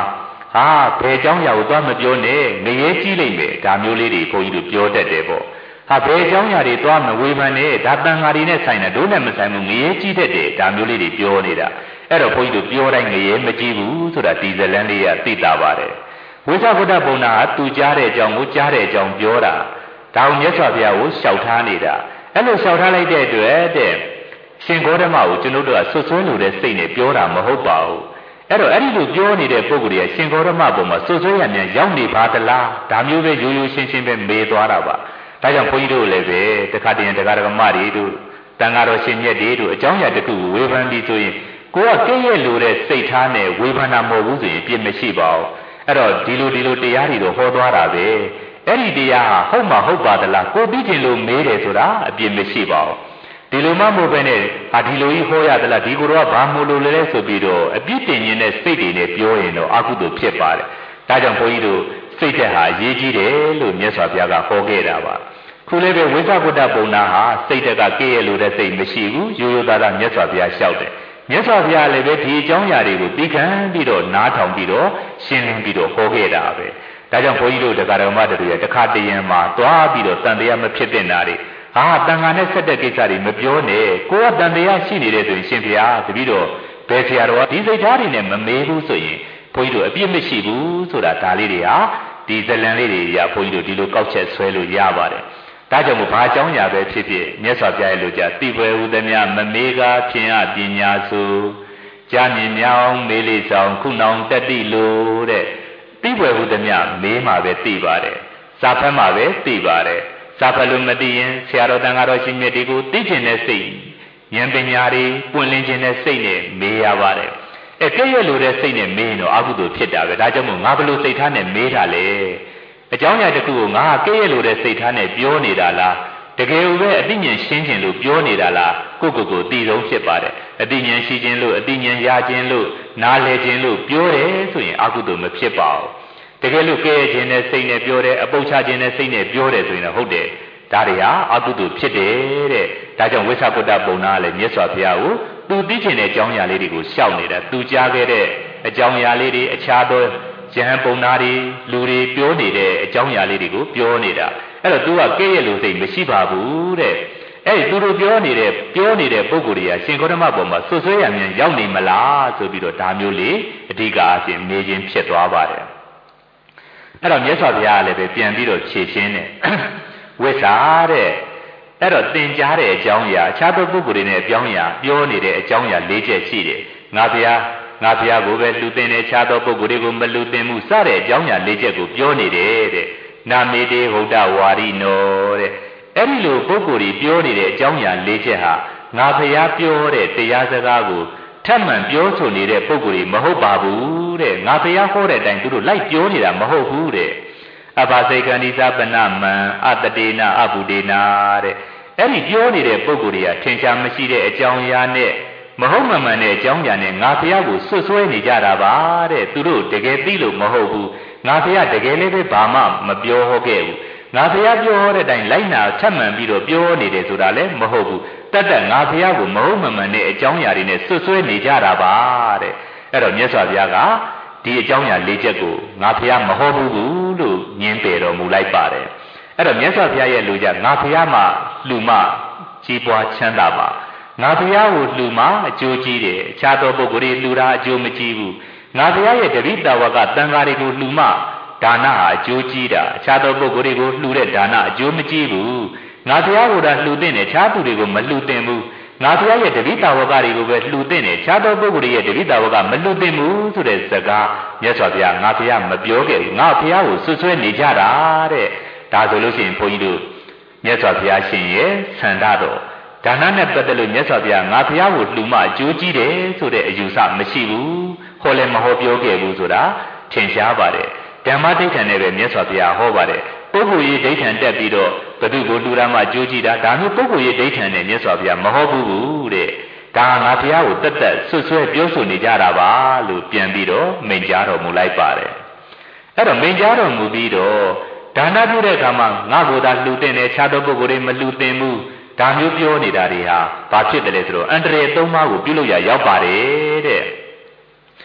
ဟာဘယ်เจ้าရာကိုသွားမပြောနဲ့ငရဲကြီးလိမ့်မယ်ဒါမျိုးလေးတွေဘုန်းကြီးတို့ပြောတတ်တယ်ပေါ့ဟာဘယ်เจ้าရာတွေသွားမဝေဖန်နဲ့ဒါတန်ဃာတွေနဲ့ဆိုင်တယ်တို့နဲ့မဆိုင်ဘူးငရဲကြီးတတ်တယ်ဒါမျိုးလေးတွေပြောနေတာအဲ့တော့ဘုန်းကြီးတို့ပြောတိုင်းငရဲမကြီးဘူးဆိုတာဒီဇလန်းလေးကသိတာပါတယ်ဝိသဗုဒ္ဓဘုံနာကသူကြားတဲ့အကြောင်းကိုကြားတဲ့အကြောင်းပြောတာဒါကိုမြတ်စွာဘုရားကိုလျှောက်ထားနေတာအဲ့လိုလျှောက်ထားလိုက်တဲ့အတွက်တဲ့ရှင်ဂေါတမကိုကျွန်တော်တို့ကဆွဆွဲလို့တဲ့စိတ်နဲ့ပြောတာမဟုတ်ပါဘူးအဲ့တော့အဲ့ဒီလိုပြောနေတဲ့ပုဂ္ဂိုလ်တွေကရှင်ဂေါတမဘုံမှာဆွဆွဲရမြန်ရောက်နေပါသလားဒါမျိုးပဲရိုးရိုးရှင်းရှင်းပဲမေးသွားတာပါဒါကြောင့်ဘုန်းကြီးတို့လည်းပဲတခါတည်းတခါတည်းမတွေတို့တန်ဃာတော်ရှင်မြတ်တွေတို့အကြောင်းအရာတစ်ခုကိုဝေဖန်ပြီးဆိုရင်ကိုကကဲ့ရဲ့လို့တဲ့စိတ်ထားနဲ့ဝေဖန်တာမဟုတ်ဘူးဆိုရင်ပြည့်မရှိပါဘူးအဲ့တော့ဒီလိုဒီလိုတရားတွေတော့ဟောသွားတာပဲအဲ့ဒီတရားဟာဟုတ်မှဟုတ်ပါသလားကိုပြီးတင်လို့မေးတယ်ဆိုတာအပြည့်မရှိပါဘူးဒီလိုမှမဟုတ်ပဲနဲ့ဟာဒီလိုကြီးဟောရသလားဒီကိုတော့ဘာမို့လို့လဲဆိုပြီးတော့အပြည့်တင်ရင်တဲ့စိတ်တွေနဲ့ပြောရင်တော့အကုသိုလ်ဖြစ်ပါတယ်ဒါကြောင့်ဘုန်းကြီးတို့စိတ်သက်ဟာအရေးကြီးတယ်လို့မြတ်စွာဘုရားကဟောခဲ့တာပါခုလေးပဲဝိသဗုဒ္ဓဘုံနာဟာစိတ်တက်ကကဲ့ရဲ့လို့တဲ့စိတ်မရှိဘူးရိုးရိုးသားသားမြတ်စွာဘုရားလျှောက်တယ်မြတ်စွာဘုရားလည်းပဲဒီအကြောင်းအရာတွေကိုသိခံပြီးတော့နားထောင်ပြီးတော့ရှင်းလင်းပြီးတော့ဟောခဲ့တာပဲဒါကြောင့်ဘုန်းကြီးတို့တရားတော်မတွေရတခါတရံမှာသွားပြီးတော့တန်တရားမဖြစ်တဲ့နာတွေဟာတန်ခါနဲ့ဆက်တဲ့ကိစ္စတွေမပြောနဲ့ကိုကတန်တရားရှိနေတဲ့ဆိုရင်ရှင်ဘုရားတပည့်တော်ဘယ်ဆရာတော်ကဒီစိတ်ဓာတ်တွေနဲ့မမေးဘူးဆိုရင်ဘုန်းကြီးတို့အပြစ်မရှိဘူးဆိုတာဒါလေးတွေဟာဒီဇလံလေးတွေရဘုန်းကြီးတို့ဒီလိုကောက်ချက်ဆွဲလို့ရပါတယ်ဒါကြောင့်မို့ဘာအကြောင်းအရာပဲဖြစ်ဖြစ်မြတ်စွာဘုရားရဲ့လိုကြသိပွဲဥဒမြမမေးကားဖြင့်အပညာစုကြာမြင်မြောင်းမေးလေးဆောင်ခုနောင်တက်တိလို့တဲ့သိပွဲဥဒမြမေးမှာပဲသိပါတယ်စာဖတ်မှာပဲသိပါတယ်စာဖတ်လို့မသိရင်ဆရာတော်တန်ဃာတော်ရှင်မြတ်တွေကိုသိကျင်တဲ့စိတ်ဉာဏ်ပညာတွေပွင့်လင်းခြင်းတဲ့စိတ်နဲ့မေးရပါတယ်အဲကဲ့ရဲ့လိုတဲ့စိတ်နဲ့မေးရင်တော့အကုသိုလ်ဖြစ်တာပဲဒါကြောင့်မို့ငါဘလို့စိတ်ထားနဲ့မေးတာလေအကြောင်းအရာတစ်ခုကိုငါကဲ့ရဲ့လိုတဲ့စိတ်ထားနဲ့ပြောနေတာလားတကယ်လို့ပဲအသိဉာဏ်ရှင်းခြင်းလို့ပြောနေတာလားကိုကိုကိုသိဆုံးဖြစ်ပါတယ်အသိဉာဏ်ရှိခြင်းလို့အသိဉာဏ်ရခြင်းလို့နားလည်ခြင်းလို့ပြောတယ်ဆိုရင်အကုသိုလ်မဖြစ်ပါဘူးတကယ်လို့ကဲ့ရဲ့ခြင်းနဲ့စိတ်နဲ့ပြောတယ်အပုပ်ချခြင်းနဲ့စိတ်နဲ့ပြောတယ်ဆိုရင်တော့ဟုတ်တယ်ဒါတွေဟာအကုသိုလ်ဖြစ်တယ်တဲ့ဒါကြောင့်ဝိသဗုဒ္ဓဘုံနာကလည်းမြတ်စွာဘုရားကိုသူသိခြင်းတဲ့အကြောင်းအရာလေးတွေကိုရှောက်နေတာသူကြားခဲ့တဲ့အကြောင်းအရာလေးတွေအခြားသောကျမ်းပုံနာတွေလူတွေပြောနေတဲ့အကြောင်းအရာလေးတွေကိုပြောနေတာအဲ့တော့ तू ကကဲ့ရဲ့လို့စိတ်မရှိပါဘူးတဲ့အဲ့ဒီသူတို့ပြောနေတဲ့ပြောနေတဲ့ပုံကိုယ်တွေကရှင်ဂေါတမဘုံမှာဆွဆွဲရမြန်ရောက်နေမလားဆိုပြီးတော့ဒါမျိုးလေးအဓိကအဖြစ်မေးခြင်းဖြစ်သွားပါတယ်အဲ့တော့မြတ်စွာဘုရားကလည်းပဲပြန်ပြီးတော့ဖြေရှင်းတယ်ဝိသတဲ့အဲ့တော့သင်ကြားတဲ့အကြောင်းအရာအခြားသောပုဂ္ဂိုလ်တွေနဲ့ပြောင်းရပြောနေတဲ့အကြောင်းအရာ၄ချက်ရှိတယ်ငါဘုရားငါဘုရားကိုပဲလူသင်တဲ့ခြားသောပုဂ္ဂိုလ်တွေကိုမလူသင်မှုစတဲ့အကြောင်းအရာ၄ချက်ကိုပြောနေတယ်တဲ့နာမေတေဟုဒ္ဒဝါရိနောတဲ့အဲ့ဒီလိုပုဂ္ဂိုလ်တွေပြောနေတဲ့အကြောင်းအရာ၄ချက်ဟာငါဘုရားပြောတဲ့တရားစကားကိုထပ်မံပြောဆိုနေတဲ့ပုဂ္ဂိုလ်တွေမဟုတ်ပါဘူးတဲ့ငါဘုရားဟောတဲ့အတိုင်းသူတို့လိုက်ပြောနေတာမဟုတ်ဘူးတဲ့အဘာစိတ်ခန္ဒီသပနမံအတတေနအဘုဒေနာတဲ့အဲ့ဒီပြောနေတဲ့ပုဂ္ဂိုလ်တွေကထင်ရှားမရှိတဲ့အကြောင်းအရာနဲ့မဟုတ်မှန်မှန်တဲ့အကြောင်းအရာနဲ့ငါဘုရားကိုဆွဆွဲနေကြတာပါတဲ့သူတို့တကယ်သိလို့မဟုတ်ဘူးငါဘုရားတကယ်လည်းပဲဘာမှမပြောဟောခဲ့ဘူးငါဘုရားပြောဟောတဲ့အတိုင်းလိုက်နာထပ်မှန်ပြီးတော့ပြောနေတယ်ဆိုတာလည်းမဟုတ်ဘူးတတ်တတ်ငါဘုရားကိုမဟုတ်မှန်မှန်တဲ့အကြောင်းအရာတွေနဲ့ဆွဆွဲနေကြတာပါတဲ့အဲ့တော့မြတ်စွာဘုရားကဒီအကြောင်းအရာ၄ချက်ကိုငါဘုရားမဟောဘူးလို့ညင်းပယ်တော်မူလိုက်ပါတယ်အဲ့တော့မြတ်စွာဘုရားရဲ့လူကြငါဘုရားမှာလူမကြီးပွားချမ်းသာပါငါဘုရားကိုလူမအကျိုးကြီးတယ်အခြားသောပုဂ္ဂိုလ်တွေလူတာအကျိုးမကြီးဘူးငါဘုရားရဲ့တပိတဝကတန်ဃာတွေကိုလူမဒါနဟာအကျိုးကြီးတာအခြားသောပုဂ္ဂိုလ်တွေကိုလှူတဲ့ဒါနအကျိုးမကြီးဘူးငါဘုရားကိုသာလှူတဲ့နဲ့အခြားသူတွေကိုမလှူသင့်ဘူးငါဘုရားရဲ့တပိတဝကတွေကိုပဲလှူတဲ့နဲ့အခြားသောပုဂ္ဂိုလ်တွေရဲ့တပိတဝကမလှူသင့်ဘူးဆိုတဲ့စကားမြတ်စွာဘုရားငါဘုရားမပြောခဲ့ဘူးငါဘုရားကိုဆွဆွဲနေကြတာတဲ့ဒါဆိုလို့ရှိရင်ဘုန်းကြီးတို့မြတ်စွာဘုရားရှင်ရဲ့ဆန္ဒတော်ဒါနနဲ့ပတ်သက်လို့မြတ်စွာဘုရားငါဘုရားကိုလှူမှအကျိုးကြီးတယ်ဆိုတဲ့အယူဆမရှိဘူးဟောလည်းမဟောပြောခဲ့ဘူးဆိုတာထင်ရှားပါတယ်ဓမ္မဒိဋ္ဌံနဲ့ပဲမြတ်စွာဘုရားဟောပါတယ်ပုဂ္ဂိုလ်ရေးဒိဋ္ဌံတက်ပြီးတော့ဘသူကိုလှူတာမှအကျိုးကြီးတာဒါမျိုးပုဂ္ဂိုလ်ရေးဒိဋ္ဌံနဲ့မြတ်စွာဘုရားမဟောဘူးတဲ့ဒါငါဘုရားကိုတက်တက်ဆွဆွဲပြောဆိုနေကြတာပါလို့ပြန်ပြီးတော့မိန့်ကြားတော်မူလိုက်ပါတယ်အဲ့တော့မိန့်ကြားတော်မူပြီးတော့ဒါနပြုတဲ့အခါမှာငါ့ကိုယ်သာလှူတဲ့နဲ့ခြားသောပုဂ္ဂိုလ်တွေမလှူသင့်ဘူးဒါမျိုးပြောနေတာတွေဟာဘာဖြစ်တယ်လဲဆိုတော့အန္တရာယ်သုံးပါးကိုပြုလုပ်ရရောက်ပါတယ်တဲ့ဘ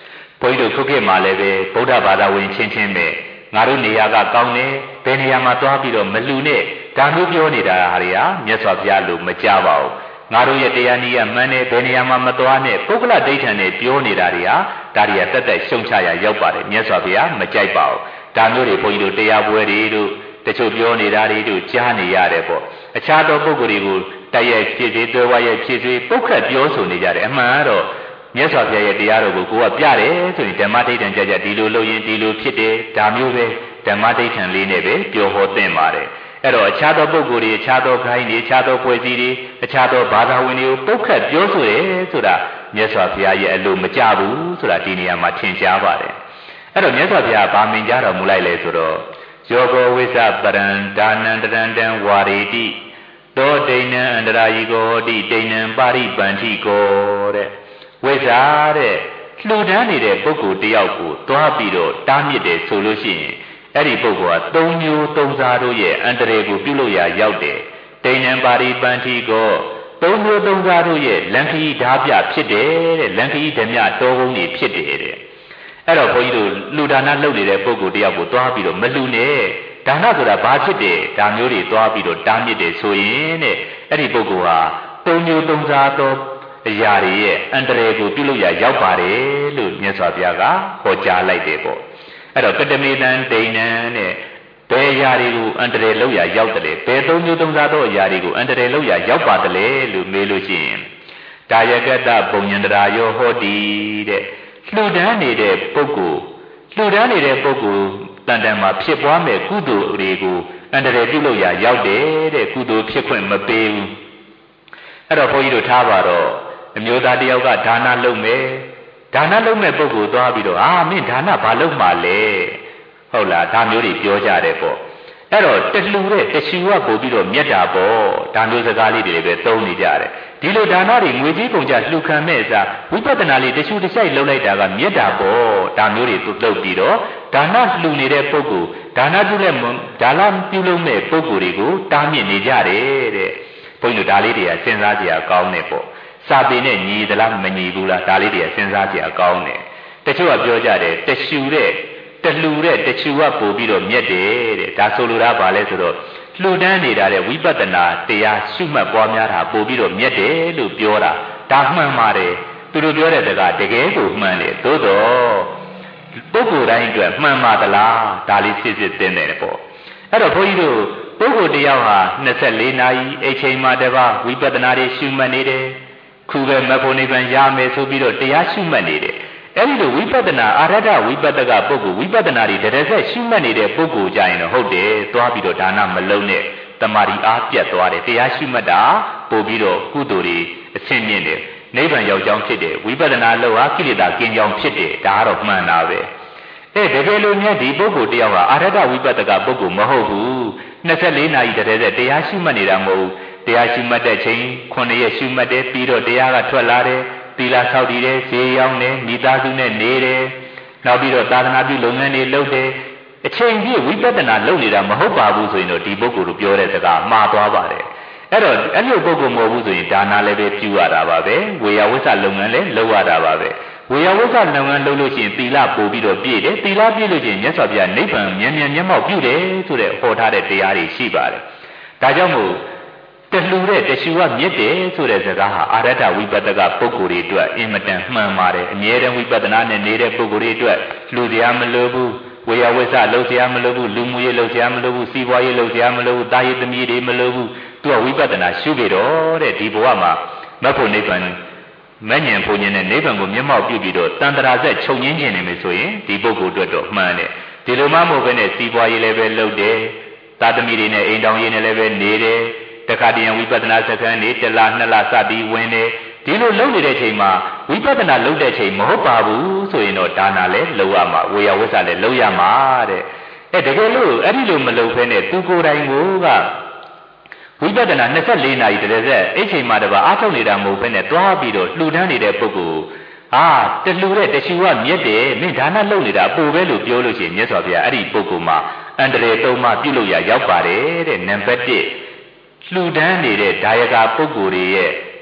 ဘုန်းကြီးတို့ခုခေတ်မှာလည်းပဲဗုဒ္ဓဘာသာဝင်ချင်းချင်းပဲငါတို့နေရာကကောင်းတယ်ဘယ်နေရာမှာသွားပြီးတော့မလူနဲ့ဒါမျိုးပြောနေတာဟာတွေဟာမြတ်စွာဘုရားလို့မကြပါဘူးငါတို့ရဲ့တရားနည်းကမှန်တယ်ဘယ်နေရာမှာမသွားနဲ့ပုဂ္ဂလဒိဋ္ဌံနဲ့ပြောနေတာတွေဟာဒါတွေကတက်တက်ရှုံချရာရောက်ပါတယ်မြတ်စွာဘုရားမကြိုက်ပါဘူးဒါမျိုးတွေဘုန်းကြီးတို့တရားပွဲတွေတို့တချို့ပြောနေတာတွေတို့ကြားနေရတယ်ပေါ့အခြားသောပုဂ္ဂိုလ်တွေကိုတိုက်ရိုက်ဖြစ်စေတွဲဝါရဲ့ဖြစ်စေပုတ်ခတ်ပြောဆိုနေကြတယ်အမှန်ကတော့မြတ်စွာဘုရားရဲ့တရားတော်ကိုကိုကပြတယ်ဆိုရင်ဓမ္မဒိဋ္ဌံကြကြဒီလိုလုပ်ရင်ဒီလိုဖြစ်တယ်ဒါမျိုးပဲဓမ္မဒိဋ္ဌံလေးနဲ့ပဲပြောဟောသင့်ပါတယ်အဲ့တော့အခြားသောပုဂ္ဂိုလ်တွေအခြားသောခိုင်းတွေအခြားသောဖွဲ့စည်းတွေအခြားသောဘာသာဝင်တွေကိုပုတ်ခတ်ပြောဆိုတယ်ဆိုတာမြတ်စွာဘုရားရဲ့အလိုမကျဘူးဆိုတာဒီနေရာမှာထင်ရှားပါတယ်အဲ့တော့မြတ်စွာဘုရားဗာမင်ကြားတော်မူလိုက်လေဆိုတော့ယောဂဝိသပရံဒါနံတရံတံဝါရီတိသောဒိဏံအန္တရာယိကိုတိဒိဏံပါရိပန္တိကိုတဲ့ဝိဇ္ဇာတဲ့လှူဒန်းနေတဲ့ပုဂ္ဂိုလ်တယောက်ကိုသွားပြီးတော့တားမြစ်တယ်ဆိုလို့ရှိရင်အဲ့ဒီပုဂ္ဂိုလ်ကသုံးမျိုးသုံးစားတို့ရဲ့အန္တရာယ်ကိုပြုလို့ရရောက်တယ်ဒိဏံပါရိပန္တိကိုသုံးမျိုးသုံးစားတို့ရဲ့လံခီဓာပြဖြစ်တယ်တဲ့လံခီဓမြတော်ကုန်းတွေဖြစ်တယ်တဲ့အဲ့တော့ဘုန်းကြီးတို့လူဒါနလုပ်နေတဲ့ပုဂ္ဂိုလ်တယောက်ကိုသွားပြီးတော့မလူနဲ့ဒါနဆိုတာဘာဖြစ်တယ်ဒါမျိုးတွေသွားပြီးတော့တားမြစ်တယ်ဆိုရင်တဲ့အဲ့ဒီပုဂ္ဂိုလ်ဟာသုံးမျိုးသုံးစားသောအရာတွေရဲ့အန္တရာယ်ကိုပြုလို့ရရောက်ပါတယ်လို့မြတ်စွာဘုရားကဟောကြားလိုက်တယ်ပေါ့အဲ့တော့ကတမေတံဒိဏံတဲ့ဘယ်အရာတွေကိုအန္တရာယ်လောက်ရရောက်တယ်ဘယ်သုံးမျိုးသုံးစားသောအရာတွေကိုအန္တရာယ်လောက်ရရောက်ပါတယ်လို့မေးလို့ရှိရင်ဒါယကတပုံညန္တရာယောဟောတိတဲ့လှူဒန်းနေတဲ့ပုဂ္ဂိုလ်လှူဒန်းနေတဲ့ပုဂ္ဂိုလ်တန်တန်မှာဖြစ်ပွားမဲ့ကုသိုလ်တွေကိုအန္တရာယ်ပြုလို့ရရောက်တယ်တဲ့ကုသိုလ်ဖြစ်ခွင့်မပေးဘူးအဲ့တော့ဘုန်းကြီးတို့ထားပါတော့အမျိုးသားတယောက်ကဒါနလုပ်မယ်ဒါနလုပ်မဲ့ပုဂ္ဂိုလ်သွားပြီးတော့အာမင်းဒါနဘာလုပ်မှလဲဟုတ်လားဒါမျိုးတွေပြောကြတယ်ပေါ့အဲ့တော့တလှူတဲ့တရှူကပို့ပြီးတော့မြတ်တာပေါ့ဒါမျိုးစကားလေးတွေပဲသုံးနေကြတယ်ဒီလိုဒါနတွေငွေကြီးကုန်ကြလှူခံမဲ့အစားဝိပဿနာလေးတရှူတစ်ဆိုင်လုပ်လိုက်တာကမြတ်တာပေါ့ဒါမျိုးတွေသူလုပ်ပြီးတော့ဒါနလှူနေတဲ့ပုဂ္ဂိုလ်ဒါနပြုလက်ဒါနပြုလုပ်မဲ့ပုဂ္ဂိုလ်တွေကိုတားမြစ်နေကြတယ်တဲ့ဘုန်းကြီးတို့ဒါလေးတွေကစဉ်းစားကြရကောင်းတယ်ပေါ့စာပေနဲ့ညီသလားမညီဘူးလားဒါလေးတွေကစဉ်းစားကြရကောင်းတယ်တချို့ကပြောကြတယ်တရှူတဲ့တလှူတဲ့တရှူကပို့ပြီးတော့မြတ်တယ်တဲ့ဒါဆိုလိုတာဘာလဲဆိုတော့လှူဒန်းနေတာတဲ့ဝိပဿနာတရားရှုမှတ်ပွားများတာပို့ပြီးတော့မြတ်တယ်လို့ပြောတာဒါမှန်ပါတယ်သူတို့ပြောတဲ့စကားတကယ်ကိုမှန်တယ်သို့တော့ပုဂ္ဂိုလ်တိုင်းအတွက်မှန်ပါသလားဒါလေးစစ်စစ်သိနေတယ်ပေါ့အဲ့တော့ဘုန်းကြီးတို့ပုဂ္ဂိုလ်တယောက်ဟာနှစ်ဆယ့်လေးနာရီအချိန်မှတစ်ပါးဝိပဿနာတွေရှုမှတ်နေတယ်ခုပဲမဖို့နိဗ္ဗာန်ရမယ်ဆိုပြီးတော့တရားရှုမှတ်နေတယ်အဲ့ဒီလိုဝိပဿနာအာရထဝိပဿကပုဂ္ဂိုလ်ဝိပဿနာတွေတရဆက်ရှုမှတ်နေတဲ့ပုဂ္ဂိုလ်ကြရင်တော့ဟုတ်တယ်သွားပြီးတော့ဒါနမလုံးနဲ့တမာရီအားပြတ်သွားတယ်တရားရှုမှတ်တာပို့ပြီးတော့ကုသိုလ်တွေအဆင့်မြင့်တယ်နိဗ္ဗာန်ရောက်ကြောင်းဖြစ်တယ်ဝိပဿနာလောက်ဟာကိလေသာကင်းကြောင်းဖြစ်တယ်ဒါကတော့မှန်တာပဲအဲတကယ်လို့များဒီပုဂ္ဂိုလ်တယောက်ဟာအာရထဝိပဿကပုဂ္ဂိုလ်မဟုတ်ဘူးနှစ်ဆယ့်လေးနာရီတရဆက်တရားရှုမှတ်နေတာမဟုတ်ဘူးတရားရှုမှတ်တဲ့ချိန်ခုနှစ်ရက်ရှုမှတ်တယ်ပြီးတော့တရားကထွက်လာတယ်သီလဆောက်တည်တယ်ဈေးရောင်းတယ်မိသားစုနဲ့နေတယ်နောက်ပြီးတော့သာသနာပြုလုပ်ငန်းတွေလုပ်တယ်အချိန်ပြည့်ဝိပဿနာလုပ်နေတာမဟုတ်ပါဘူးဆိုရင်တော့ဒီပုဂ္ဂိုလ်တို့ပြောတဲ့စကားမှားသွားပါတယ်အဲ့တော့အဲ့လိုပုဂ္ဂိုလ်မဟုတ်ဘူးဆိုရင်ဒါနာလည်းပဲပြုရတာပါပဲဝေယဝိသလုပ်ငန်းလည်းလုပ်ရတာပါပဲဝေယဝိသလုပ်ငန်းလုပ်လို့ရှိရင်သီလပို့ပြီးတော့ပြည့်တယ်သီလပြည့်လို့ရှိရင်မြတ်စွာဘုရားနိဗ္ဗာန်မြန်မြန်မျက်မှောက်ပြုတယ်ဆိုတဲ့ဟောထားတဲ့တရားတွေရှိပါတယ်ဒါကြောင့်မို့တလှူတဲ့တရှူကမြစ်တယ်ဆိုတဲ့စကားဟာအာရထဝိပဿကပုဂ္ဂိုလ်တွေအတွက်အင်မတန်မှန်ပါတယ်အမြဲတမ်းဝိပဿနာနဲ့နေတဲ့ပုဂ္ဂိုလ်တွေအတွက်လှူစရာမလိုဘူးဝေယဝိသလှူစရာမလိုဘူးလူမှုရေးလှူစရာမလိုဘူးစီးပွားရေးလှူစရာမလိုဘူးတာယသမီးတွေမလိုဘူးသူကဝိပဿနာရှုကြတော့တဲ့ဒီဘဝမှာမဖို့နိဗ္ဗာန်မဉ္ဇဉ်ဘုံဉ္ဇဉ်နဲ့နိဗ္ဗာန်ကိုမျက်မှောက်ပြုပြီးတော့တန်တရာဆက်ချုပ်ငင်းခြင်းနေမယ်ဆိုရင်ဒီပုဂ္ဂိုလ်အတွက်တော့မှန်တယ်ဒီလိုမှမဟုတ်ဘဲနဲ့စီးပွားရေးလည်းပဲလုပ်တယ်တာသမီးတွေနဲ့အိမ်တောင်ရေးနဲ့လည်းပဲနေတယ်တခါတည်းဝိပဿနာစခန်းနေတလားနှစ်လားစပြီးဝင်တယ်ဒီလိုလုပ်နေတဲ့အချိန်မှာဝိပဿနာလုပ်တဲ့အချိန်မဟုတ်ပါဘူးဆိုရင်တော့ဒါနာလည်းလုပ်ရမှာဝေယဝိသလည်းလုပ်ရမှာတဲ့အဲတကယ်လို့အဲ့ဒီလိုမလုပ်ဘဲနဲ့သူကိုယ်တိုင်ကိုကဝိပဿနာနှစ်ဆယ့်လေးနာရီတည်းဆက်အဲ့ချိန်မှာတပါအားထုတ်နေတာမဟုတ်ဘဲနဲ့တွားပြီးတော့လှူဒန်းနေတဲ့ပုဂ္ဂိုလ်ဟာတလှူတဲ့တရှူကမြတ်တယ်မင်းဒါနလုပ်နေတာပိုပဲလို့ပြောလို့ရှိရင်မြတ်စွာဘုရားအဲ့ဒီပုဂ္ဂိုလ်မှာအန္တရာယ်သုံးပါးပြုလို့ရရောက်ပါတယ်တဲ့နံပါတ်တစ်လှူဒန်းနေတဲ့ဒါယကာပုဂ္ဂိုလ်တွေရဲ့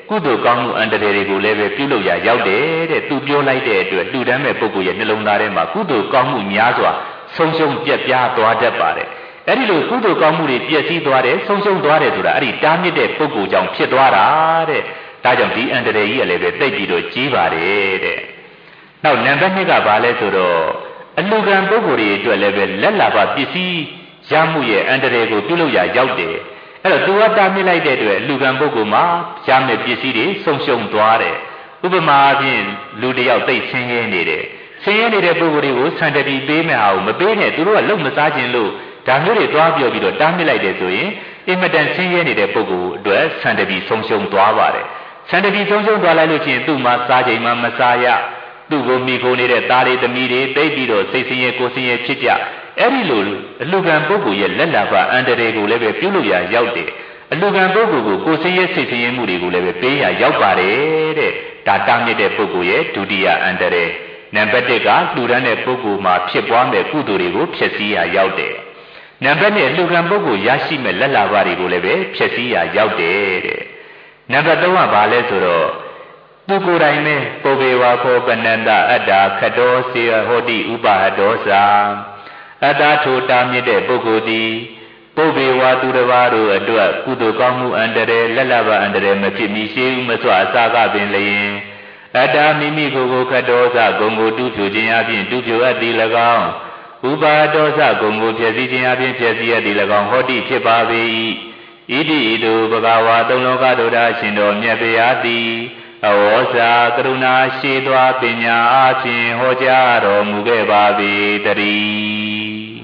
ကုသိုလ်ကောင်းမှုအန္တရာယ်တွေကိုလည်းပဲပြုလုပ်ရရောက်တယ်တဲ့သူပြောလိုက်တဲ့အတွက်လူတန်းမဲ့ပုဂ္ဂိုလ်ရဲ့နှလုံးသားထဲမှာကုသိုလ်ကောင်းမှုများစွာဆုံးရှုံးပြက်ပြားသွားတတ်ပါတယ်အဲ့ဒီလိုကုသိုလ်ကောင်းမှုတွေပြည့်စည်သွားတယ်ဆုံးရှုံးသွားတယ်ဆိုတာအဲ့ဒီတားမြစ်တဲ့ပုဂ္ဂိုလ်ကြောင့်ဖြစ်သွားတာတဲ့ဒါကြောင့်ဒီအန္တရာယ်ကြီးကလည်းပဲသိပြီးတော့ကြီးပါတယ်တဲ့နောက်နံပါတ်နှစ်ကဘာလဲဆိုတော့အလူကံပုဂ္ဂိုလ်တွေအတွက်လည်းပဲလက်လာပါပစ္စည်းရမှုရဲ့အန္တရာယ်ကိုပြုလုပ်ရရောက်တယ်အဲ့တော့သူကတားမြစ်လိုက်တဲ့အတွက်လူကံပုဂ္ဂိုလ်မှာရမယ့်ပစ္စည်းတွေဆုံးရှုံးသွားတယ်ဥပမာအဖြစ်လူတယောက်သိဆင်းရဲနေတယ်ဆင်းရဲနေတဲ့ပုဂ္ဂိုလ်တွေကိုဆန်တပီပေးမယ်ဟာကိုမပေးနဲ့သူတို့ကလုံမစားခြင်းလို့ဒါမျိုးတွေတွားပြောပြီးတော့တားမြစ်လိုက်တယ်ဆိုရင်အင်မတန်ဆင်းရဲနေတဲ့ပုဂ္ဂိုလ်အတွက်ဆန်တပီဆုံးရှုံးသွားပါတယ်ဆန်တပီဆုံးရှုံးသွားလိုက်လို့ချင်းသူ့မှာစားချိန်မှမစားရသူ့ကိုမိခိုးနေတဲ့သားလေးသမီးတွေတိတ်ပြီးတော့စိတ်ဆင်းရဲကိုယ်ဆင်းရဲဖြစ်ကြအဲ့ဒီလိုအလူကံပုဂ္ဂိုလ်ရဲ့လက်လာပါအန္တရာယ်ကိုလည်းပဲပြုလုပ်ရရောက်တယ်အလူကံပုဂ္ဂိုလ်ကိုကိုယ်ဆင်းရဲစိတ်ဆင်းရဲမှုတွေကိုလည်းပဲပေးရရောက်ပါတယ်တဲ့ဒါတားမြစ်တဲ့ပုဂ္ဂိုလ်ရဲ့ဒုတိယအန္တရာယ်နံပါတ်တစ်ကလူရန်တဲ့ပုဂ္ဂိုလ်မှာဖြစ်ပွားမဲ့ကုသိုလ်တွေကိုဖျက်ဆီးရရောက်တယ်နံပါတ်နှစ်လူကံပုဂ္ဂိုလ်ရရှိမဲ့လက်လာပါတွေကိုလည်းပဲဖျက်ဆီးရရောက်တယ်တဲ့နံပါတ်သုံးကဘာလဲဆိုတော့သူကိုယ်တိုင်ပဲပုဗ္ဗေဝါခောပနန္တအတ္တာခတောစေဟောတိဥပဟတောသာအတ္တထိုတာမြစ်တဲ့ပုဂ္ဂိုလ်သည်ပုဗ္ဗေဝါသူတစ်ပါးတို့အတွက်ကုသိုလ်ကောင်းမှုအန္တရာယ်လက်လာပါအန္တရာယ်မဖြစ်မီရှိဦးမစွအစာကပင်လျင်အတ္တမိမိကိုယ်ကိုခတောသဂုံကိုတူးဖြိုခြင်းအပြင်တူးဖြိုအပ်သည်၎င်းဥပါဒောသဂုံကိုဖြည့်စည်းခြင်းအပြင်ဖြည့်စည်းအပ်သည်၎င်းဟောတိဖြစ်ပါပေ၏ဣတိဣတုဘဂဝါသုံးလောကဒုဒ္ဓရှင်တော်မြတ်ဗျာတိအဝေါဇာကရုဏာရှိသောပညာအပြင်ဟောကြားတော်မူခဲ့ပါပေတည်း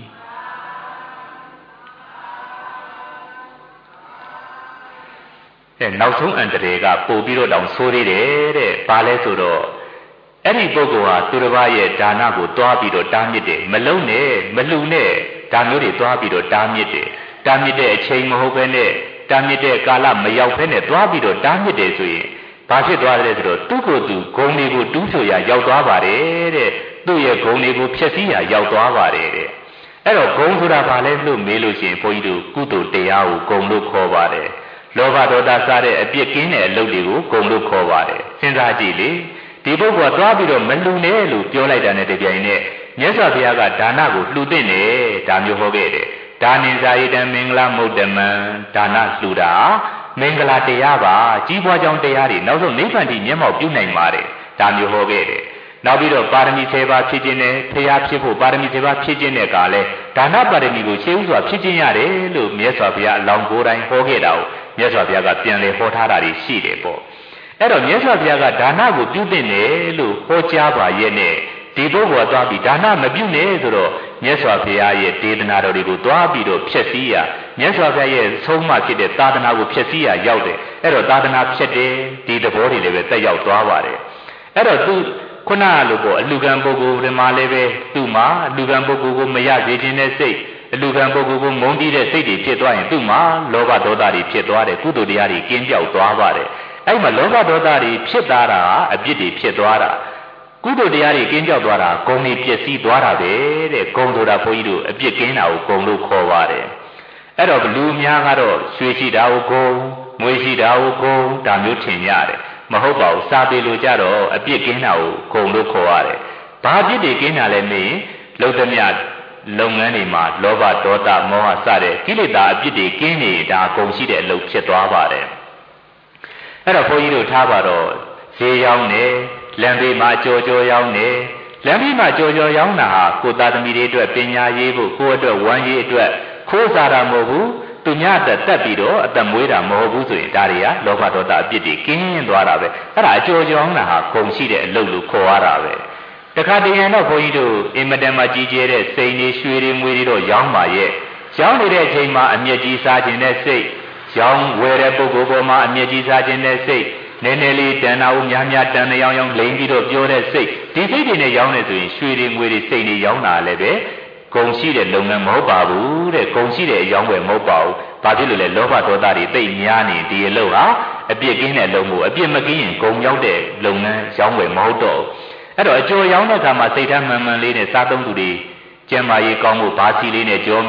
အဲနောက်ဆုံးအန္တရာယ်ကပို့ပြီးတော့တောင်ဆိုးသေးတယ်တဲ့ဘာလဲဆိုတော့အဲ့ဒီပုဂ္ဂိုလ်ဟာသူတစ်ပါးရဲ့ဒါနကိုတွားပြီးတော့တားမြစ်တယ်မလုံးနဲ့မလှူနဲ့ဒါမျိုးတွေတွားပြီးတော့တားမြစ်တယ်တားမြစ်တဲ့အချိန်မဟုတ်ဘဲနဲ့တားမြစ်တဲ့ကာလမရောက်ဘဲနဲ့တွားပြီးတော့တားမြစ်တယ်ဆိုရင်ဘာဖြစ်သွားလဲဆိုတော့သူ့ကိုယ်သူဂုံတွေကိုတူးဖြိုရရောက်သွားပါတယ်တဲ့သူ့ရဲ့ဂုံတွေကိုဖျက်ဆီးရရောက်သွားပါတယ်တဲ့အဲ့တော့ဂုံဆိုတာဘာလဲလို့မေးလို့ရှိရင်ဘုန်းကြီးတို့ကုသိုလ်တရားကိုဂုံလို့ခေါ်ပါတယ်လောဘဒေါသစတဲ့အပြစ်ကင်းတဲ့အလုပ်တွေကိုဂုံလို့ခေါ်ပါတယ်စဉ်းစားကြည့်လေဒီပုဂ္ဂိုလ်ကသွားပြီးတော့မလှူနဲ့လို့ပြောလိုက်တာနဲ့တပြိုင်နက်မြတ်စွာဘုရားကဒါနကိုလှူသင့်တယ်ဒါမျိုးဟောခဲ့တယ်ဒါနိဇာယတံမင်္ဂလာမုဒ္ဓမံဒါနလှူတာမင်္ဂလာတရားပါကြီးပွားကြောင်းတရားတွေနောက်ဆုံးနိဗ္ဗာန်တည်းမျက်မှောက်ပြုနိုင်ပါတယ်ဒါမျိုးဟောခဲ့တယ်နောက်ပြီးတော့ပါရမီဆယ်ပါးဖြစ်ခြင်းနဲ့ဖရာဖြစ်ဖို့ပါရမီဆယ်ပါးဖြစ်ခြင်းနဲ့ကလည်းဒါနပါရမီကိုရှေးဥစွာဖြစ်ခြင်းရတယ်လို့မြတ်စွာဘုရားအလောင်းကိုယ်တိုင်ဟောခဲ့တာကိုမြတ်စွာဘုရားကပြန်လေဟောထားတာတွေရှိတယ်ပေါ့အဲ့တော့မြတ်စွာဘုရားကဒါနကိုပြုသင့်တယ်လို့ဟောကြားပါရဲ့နဲ့ဒီပုဂ္ဂိုလ်ကသွားပြီးဒါနမပြုနဲ့ဆိုတော့မြတ်စွာဘုရားရဲ့ဒေသနာတော်တွေကိုသွားပြီးတော့ဖျက်ဆီးရမြတ်စွာဘုရားရဲ့ဆုံးမဖြစ်တဲ့သာသနာကိုဖျက်ဆီးရရောက်တယ်အဲ့တော့သာသနာဖျက်တယ်ဒီသဘောတွေလည်းပဲတက်ရောက်သွားပါတယ်အဲ့တော့သူခုနကလိုပေါ့အလူကံပုဂ္ဂိုလ်ဒီမှာလည်းပဲသူ့မှာအလူကံပုဂ္ဂိုလ်ကိုမရစေခြင်းတဲ့စိတ်အလူကံပုဂ္ဂိုလ်ကိုမုန်းတီးတဲ့စိတ်တွေဖြစ်သွားရင်သူ့မှာလောဘဒေါသတွေဖြစ်သွားတယ်ကုသိုလ်တရားတွေကင်းပြောက်သွားပါတယ်အဲ့မှာလောဘဒေါသတွေဖြစ်သွားတာအပြစ်တွေဖြစ်သွားတာကုသိုလ်တရားတွေကင်းပြောက်သွားတာဂုဏ်တွေပျက်စီးသွားတာပဲတဲ့ဂုဏ်ဆိုတာဘုန်းကြီးတို့အပြစ်ကင်းတာကိုဂုဏ်လို့ခေါ်ပါတယ်အဲ့တော့လူများကတော့ရွှေရှိတာကိုဂုဏ်ငွေရှိတာကိုဂုဏ်ဒါမျိုးထင်ရတယ်မဟုတ်ပါဘူးစာပေလိုကြတော့အပြစ်ကင်းတာကိုဂုဏ်လို့ခေါ်ရတယ်ဘာအပြစ်တွေကင်းတာလဲမေးလုံသမျှလုပ်ငန်းတွေမှာလောဘဒေါသမောဟစတဲ့ကိလေသာအပြစ်တွေကင်းနေတာဂုဏ်ရှိတဲ့အလုပ်ဖြစ်သွားပါတယ်အဲ့တော့ဘုန်းကြီးတို့ထားပါတော့ဈေးရောက်နေလမ်းဘေးမှာကြော်ကြော်ရောက်နေလမ်းဘေးမှာကြော်ကြော်ရောက်တာဟာကိုသားသမီးတွေအတွက်ပညာရေးဖို့ကိုယ့်အတွက်ဝမ်းရေးအတွက်ခိုးစားတာမဟုတ်ဘူးသူညတက်တက်ပြီးတော့အသက်မွေးတာမဟုတ်ဘူးဆိုရင်ဒါတွေကလောဘဒေါသအပြစ်တွေကင်းသွားတာပဲအဲ့ဒါအကြော်ကြော်အောင်တာဟာဂုဏ်ရှိတဲ့အလုပ်လို့ခေါ်ရတာပဲတခါတရံတော့ဘုန်းကြီးတို့အင်မတန်မှကြီးကျယ်တဲ့စိန်တွေရွှေတွေမွေတွေတော့ရောင်းပါရဲ့ရောင်းနေတဲ့အချိန်မှာအမျက်ကြီးစားခြင်းနဲ့စိတ်ရောင်းဝယ်တဲ့ပုဂ္ဂိုလ်ပေါ်မှာအမျက်ကြီးစားခြင်းနဲ့စိတ်နည်းနည်းလေးတန်တာဦးများများတန်တဲ့ရောင်းရောင်းလိမ့်ပြီးတော့ပြောတဲ့စိတ်ဒီစိတ်တွေနဲ့ရောင်းနေဆိုရင်ရွှေတွေငွေတွေစိတ်တွေရောင်းတာလည်းပဲဂုဏ်ရှိတဲ့လုပ်ငန်းမဟုတ်ပါဘူးတဲ့ဂုဏ်ရှိတဲ့အရောင်းဝယ်မဟုတ်ပါဘူးဘာဖြစ်လို့လဲလောဘဒေါသတွေသိများနေဒီအလုပ်ဟာအပြစ်ကင်းတဲ့လုပ်မှုအပြစ်မကင်းရင်ဂုဏ်ရောက်တဲ့လုပ်ငန်းရောင်းဝယ်မဟုတ်တော့အဲ့တော့အကျော်ရောင်းတဲ့အခါမှာစိတ်ထားမှန်မှန်လေးနဲ့စားသုံးသူတွေကျန်းမာရေးကောင်းဖို့ဘာစီလေးနဲ့ကြောမယ်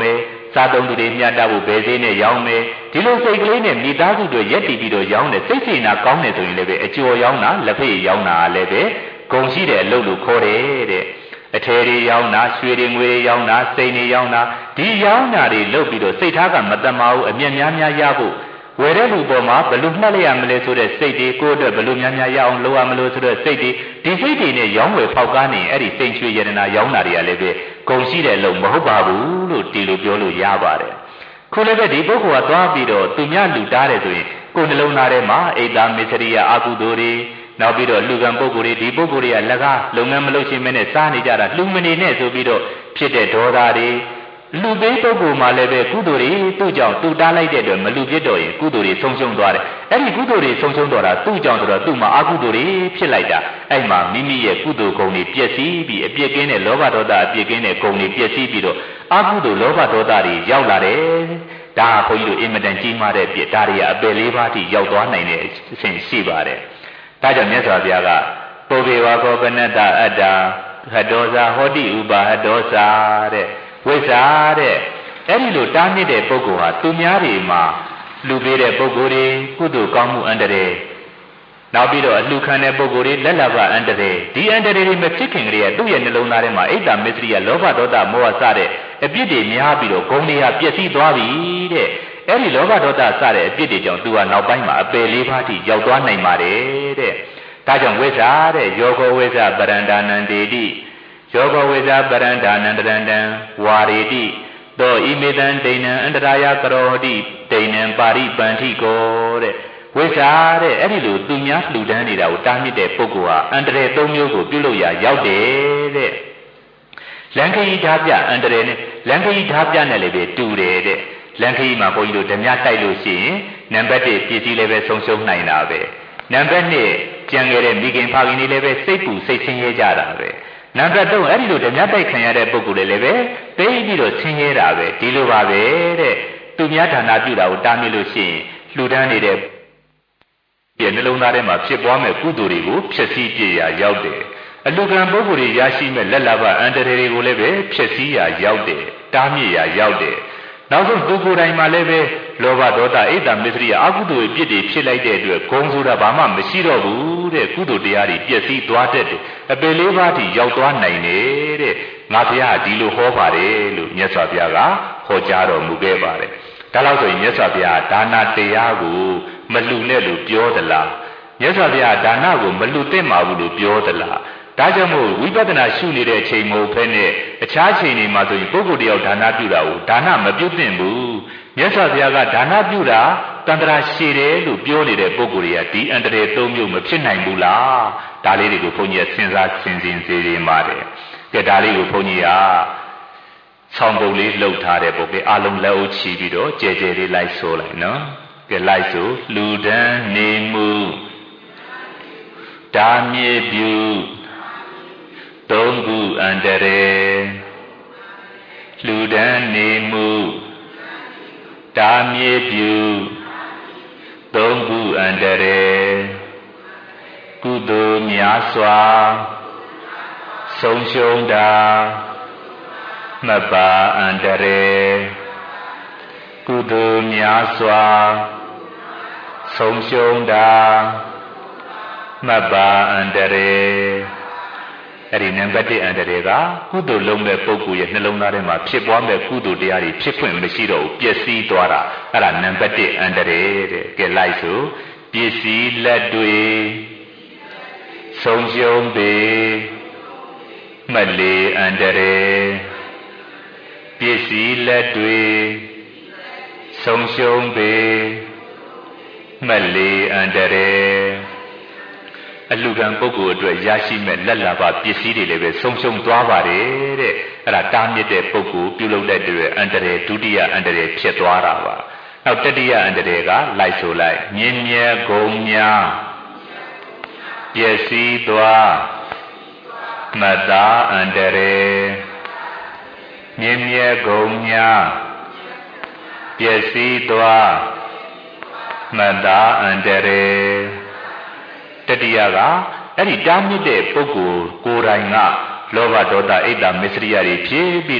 စားသုံးသူတွေမြတ်တာဖို့ဘယ်သေးနဲ့ရောင်းမယ်ဒီလိုစိတ်ကလေးနဲ့မိသားစုတွေရက်တည်ပြီးတော့ရောင်းတယ်စိတ်စေနာကောင်းတယ်ဆိုရင်လည်းပဲအကျော်ရောင်းတာလက်ဖက်ရောင်းတာလည်းပဲဂုံရှိတဲ့အလုပ်လို့ခေါ်တယ်တဲ့အထည်တွေရောင်းတာရွှေတွေငွေတွေရောင်းတာစိန်တွေရောင်းတာဒီရောင်းတာတွေလုပ်ပြီးတော့စိတ်ထားကမတမာဘူးအမျက်များများရဖို့ဝယ်တဲ့လူပေါ်မှာဘလို့မှတ်လိုက်ရမလဲဆိုတဲ့စိတ်တွေကိုယ့်အတွက်ဘလို့များများရအောင်လုပ်ရမလို့ဆိုတဲ့စိတ်တွေဒီစိတ်တွေနဲ့ရောင်းဝယ်ဖောက်ကားနေအဲ့ဒီစိတ်ချွေရတနာရောင်းတာတွေကလည်းပဲဂုံရှိတဲ့အလုပ်မဟုတ်ပါဘူးလို့ဒီလိုပြောလို့ရပါတယ်ခုလည်းပဲဒီပုဂ္ဂိုလ်ကသွားပြီးတော့သူများလူတားတယ်ဆိုရင်ကိုယ်နှလုံးသားထဲမှာအိတ်သားမစ္စရိယအကုသိုလ်တွေနောက်ပြီးတော့လူကံပုဂ္ဂိုလ်တွေဒီပုဂ္ဂိုလ်တွေကလက်ကားလုပ်ငန်းမလုပ်ရှင်မနဲ့စားနေကြတာလူမနေနဲ့ဆိုပြီးတော့ဖြစ်တဲ့ဒေါသတွေလူပေးပုဂ္ဂိုလ်မှလည်းပဲကုသိုလ်တွေသူ့ကြောင့်သူ့တားလိုက်တဲ့အတွက်မလူဖြစ်တော့ရင်ကုသိုလ်တွေဆုံးရှုံးသွားတယ်အဲ့ဒီကုသိုလ်တွေဆုံးရှုံးတော့တာသူ့ကြောင့်ဆိုတော့သူ့မှာအကုသိုလ်တွေဖြစ်လိုက်တာအဲ့မှာမိမိရဲ့ကုသိုလ်ဂုဏ်တွေပျက်စီးပြီးအပြစ်ကင်းတဲ့လောဘဒေါသအပြစ်ကင်းတဲ့ဂုဏ်တွေပျက်စီးပြီးတော့အကုသိုလ်လောဘဒေါသတွေရောက်လာတယ်ဒါဘုန်းကြီးတို့အင်မတန်ကြီးမားတဲ့ပြစ်ဒါတွေကအပယ်လေးပါးထိရောက်သွားနိုင်တဲ့အဆင့်ရှိပါတယ်ဒါကြောင့်မြတ်စွာဘုရားကပုဗ္ဗေဝကောပနတ္တအတ္တဟတောဇာဟောတိဥပါဟတောဇာတဲ့ဝိဇ္ဇာတဲ့အဲ့ဒီလိုတားမြစ်တဲ့ပုဂ္ဂိုလ်ဟာသူများတွေမှာလူပေးတဲ့ပုဂ္ဂိုလ်တွေကုသိုလ်ကောင်းမှုအန္တရာယ်နောက်ပြီးတော့အလှခံတဲ့ပုဂ္ဂိုလ်တွေလက်လဘအန္တရာယ်ဒီအန္တရာယ်တွေမဖြစ်ခင်ကလေးကသူ့ရဲ့နှလုံးသားထဲမှာအိတ်တာမစ္စရိယလောဘဒေါသမောဟစတဲ့အပြစ်တွေများပြီးတော့ဂုဏ်တွေကပျက်စီးသွားပြီတဲ့အဲ့ဒီလောဘဒေါသစတဲ့အပြစ်တွေကြောင့်သူကနောက်ပိုင်းမှာအပယ်လေးပါးထိရောက်သွားနိုင်ပါတယ်တဲ့ဒါကြောင့်ဝိဇ္ဇာတဲ့ယောဂဝိဇ္ဇပရန္ဒာနံတေတိယောဂဝိဇ္ဇပရန္ဒာနံတရန္တံဝါရေတိသောဣမေတံဒိဏံအန္တရာယကရောတိဒိဏံပါရိပန္တိကောတဲ့ဝိဇ္ဇာတဲ့အဲ့ဒီလိုသူများလှူဒန်းနေတာကိုတားမြစ်တဲ့ပုဂ္ဂိုလ်ဟာအန္တရာယ်သုံးမျိုးကိုပြုလုပ်ရာရောက်တယ်တဲ့လန်ခီဓာပြအန္တရာယ်နဲ့လန်ခီဓာပြနဲ့လည်းပဲတူတယ်တဲ့လန်ခီမှာဘုန်းကြီးတို့ဓမြတိုက်လို့ရှိရင်နံပါတ်တစ်ပစ္စည်းလည်းပဲဆုံးရှုံးနိုင်တာပဲနံပါတ်နှစ်ကြံခဲ့တဲ့မိခင်ဖခင်တွေလည်းပဲစိတ်ပူစိတ်ဆင်းရဲကြတာပဲနံပါတ်သုံးအဲ့ဒီလိုဓမြတိုက်ခံရတဲ့ပုဂ္ဂိုလ်တွေလည်းပဲသိပြီးတော့ဆင်းရဲတာပဲဒီလိုပါပဲတဲ့သူများဌာနပြုတာကိုတားမြစ်လို့ရှိရင်လှူဒန်းနေတဲ့ဒီနှလုံးသားထဲမှာဖြစ်ပွားမဲ့ကုသိုလ်တွေကိုဖျက်ဆီးပြရာရောက်တယ်အလူကံပုဂ္ဂိုလ်တွေရရှိမဲ့လက်လဘအန္တရာယ်တွေကိုလည်းပဲဖျက်ဆီးရာရောက်တယ်တားမြစ်ရာရောက်တယ်နောက်ဆုံးသူကိုယ်တိုင်မှာလည်းပဲလောဘဒေါသအိတ်တမစ္စရိယအကုသိုလ်ပြစ်တွေဖြစ်လိုက်တဲ့အတွက်ဂုံဆိုတာဘာမှမရှိတော့ဘူးတဲ့ကုသိုလ်တရားတွေပျက်စီးသွားတတ်တယ်အပယ်လေးပါးထိရောက်သွားနိုင်တယ်တဲ့ငါဘုရားဒီလိုဟောပါတယ်လို့မြတ်စွာဘုရားကဟောကြားတော်မူခဲ့ပါတယ်ဒါလို့ဆိုရင်မြတ်စွာဘုရားဒါနတရားကိုမလှူနဲ့လို့ပြောသလားမြတ်စွာဘုရားဒါနကိုမလှူသင့်ပါဘူးလို့ပြောသလားဒါကြောင့်မို့ဝိပဿနာရှုနေတဲ့အချိန်မဟုတ်ဘဲနဲ့အခြားချိန်တွေမှာဆိုရင်ပုဂ္ဂိုလ်တယောက်ဒါနပြုတာကိုဒါနမပြုသင့်ဘူးမြတ်စွာဘုရားကဒါနပြုတာတန်ត្រာရှည်တယ်လို့ပြောနေတဲ့ပုဂ္ဂိုလ်တွေကဒီအန္တရာယ်သုံးမျိုးမဖြစ်နိုင်ဘူးလားဒါလေးတွေကိုဘုန်းကြီးကစဉ်းစားဆင်ခြင်စေရပါတယ်ကဲဒါလေးကိုဘုန်းကြီးကဆောင်းပုံလေးလှုပ်ထားတဲ့ပုဂ္ဂိုလ်အလုံးလက်အုပ်ချီပြီးတော့ကြဲကြဲလေးလိုက်ဆိုလိုက်နော်ကဲလိုက်ဆိုလူဒန်းနေမှုဒါမြေပြုသုံးခုအန္တရာယ်လူဒန်းနေမှုဒါမြေပြုသုံးခုအန္တရာယ်ကုသိုလ်များစွာဆုံးရှုံးတာမပါအန္တရာယ်ကုသိုလ်များစွာဆုံးရှုံးတာမပါအန္တရာယ်အဲ့ဒီနံပါတ်တစ်အန္တရာယ်ကကုသိုလ်လုံးတဲ့ပုဂ္ဂိုလ်ရဲ့နှလုံးသားထဲမှာဖြစ်ပွားမဲ့ကုသိုလ်တရားတွေဖြစ်ခွင့်မရှိတော့ဘူးပျက်စီးသွားတာအဲ့ဒါနံပါတ်တစ်အန္တရာယ်တဲ့ကဲလိုက်ဆိုပစ္စည်းလက်တွေဆုံးရှုံးပေမလေအန္တရာယ်ပစ္စည်းလက်တွေဆုံးရှုံးပေမလေအန္တရာယ်အလူကံပုဂ္ဂိုလ်အတွက်ရရှိမဲ့လက်လာပါပစ္စည်းတွေလည်းပဲဆုံးရှုံးသွားပါတယ်တဲ့အဲ့ဒါတားမြစ်တဲ့ပုဂ္ဂိုလ်ပြုလုပ်တဲ့အတွက်အန္တရာယ်ဒုတိယအန္တရာယ်ဖြစ်သွားတာပါနောက်တတိယအန္တရာယ်ကလိုက်ဆိုလိုက်မြင်းမြဲဂုံများပျက်စီးသွားမတားအန္တရာယ်မြင်းမြဲဂုံများပျက်စီးသွားမတားအန္တရာယ်တတိယကအဲ့ဒီတားမြစ်တဲ့ပုဂ္ဂိုလ်ကိုယ်တိုင်ကလောဘဒေါသအိတ်တာမစ္စရိယတွေဖြစ်ပြီးတော့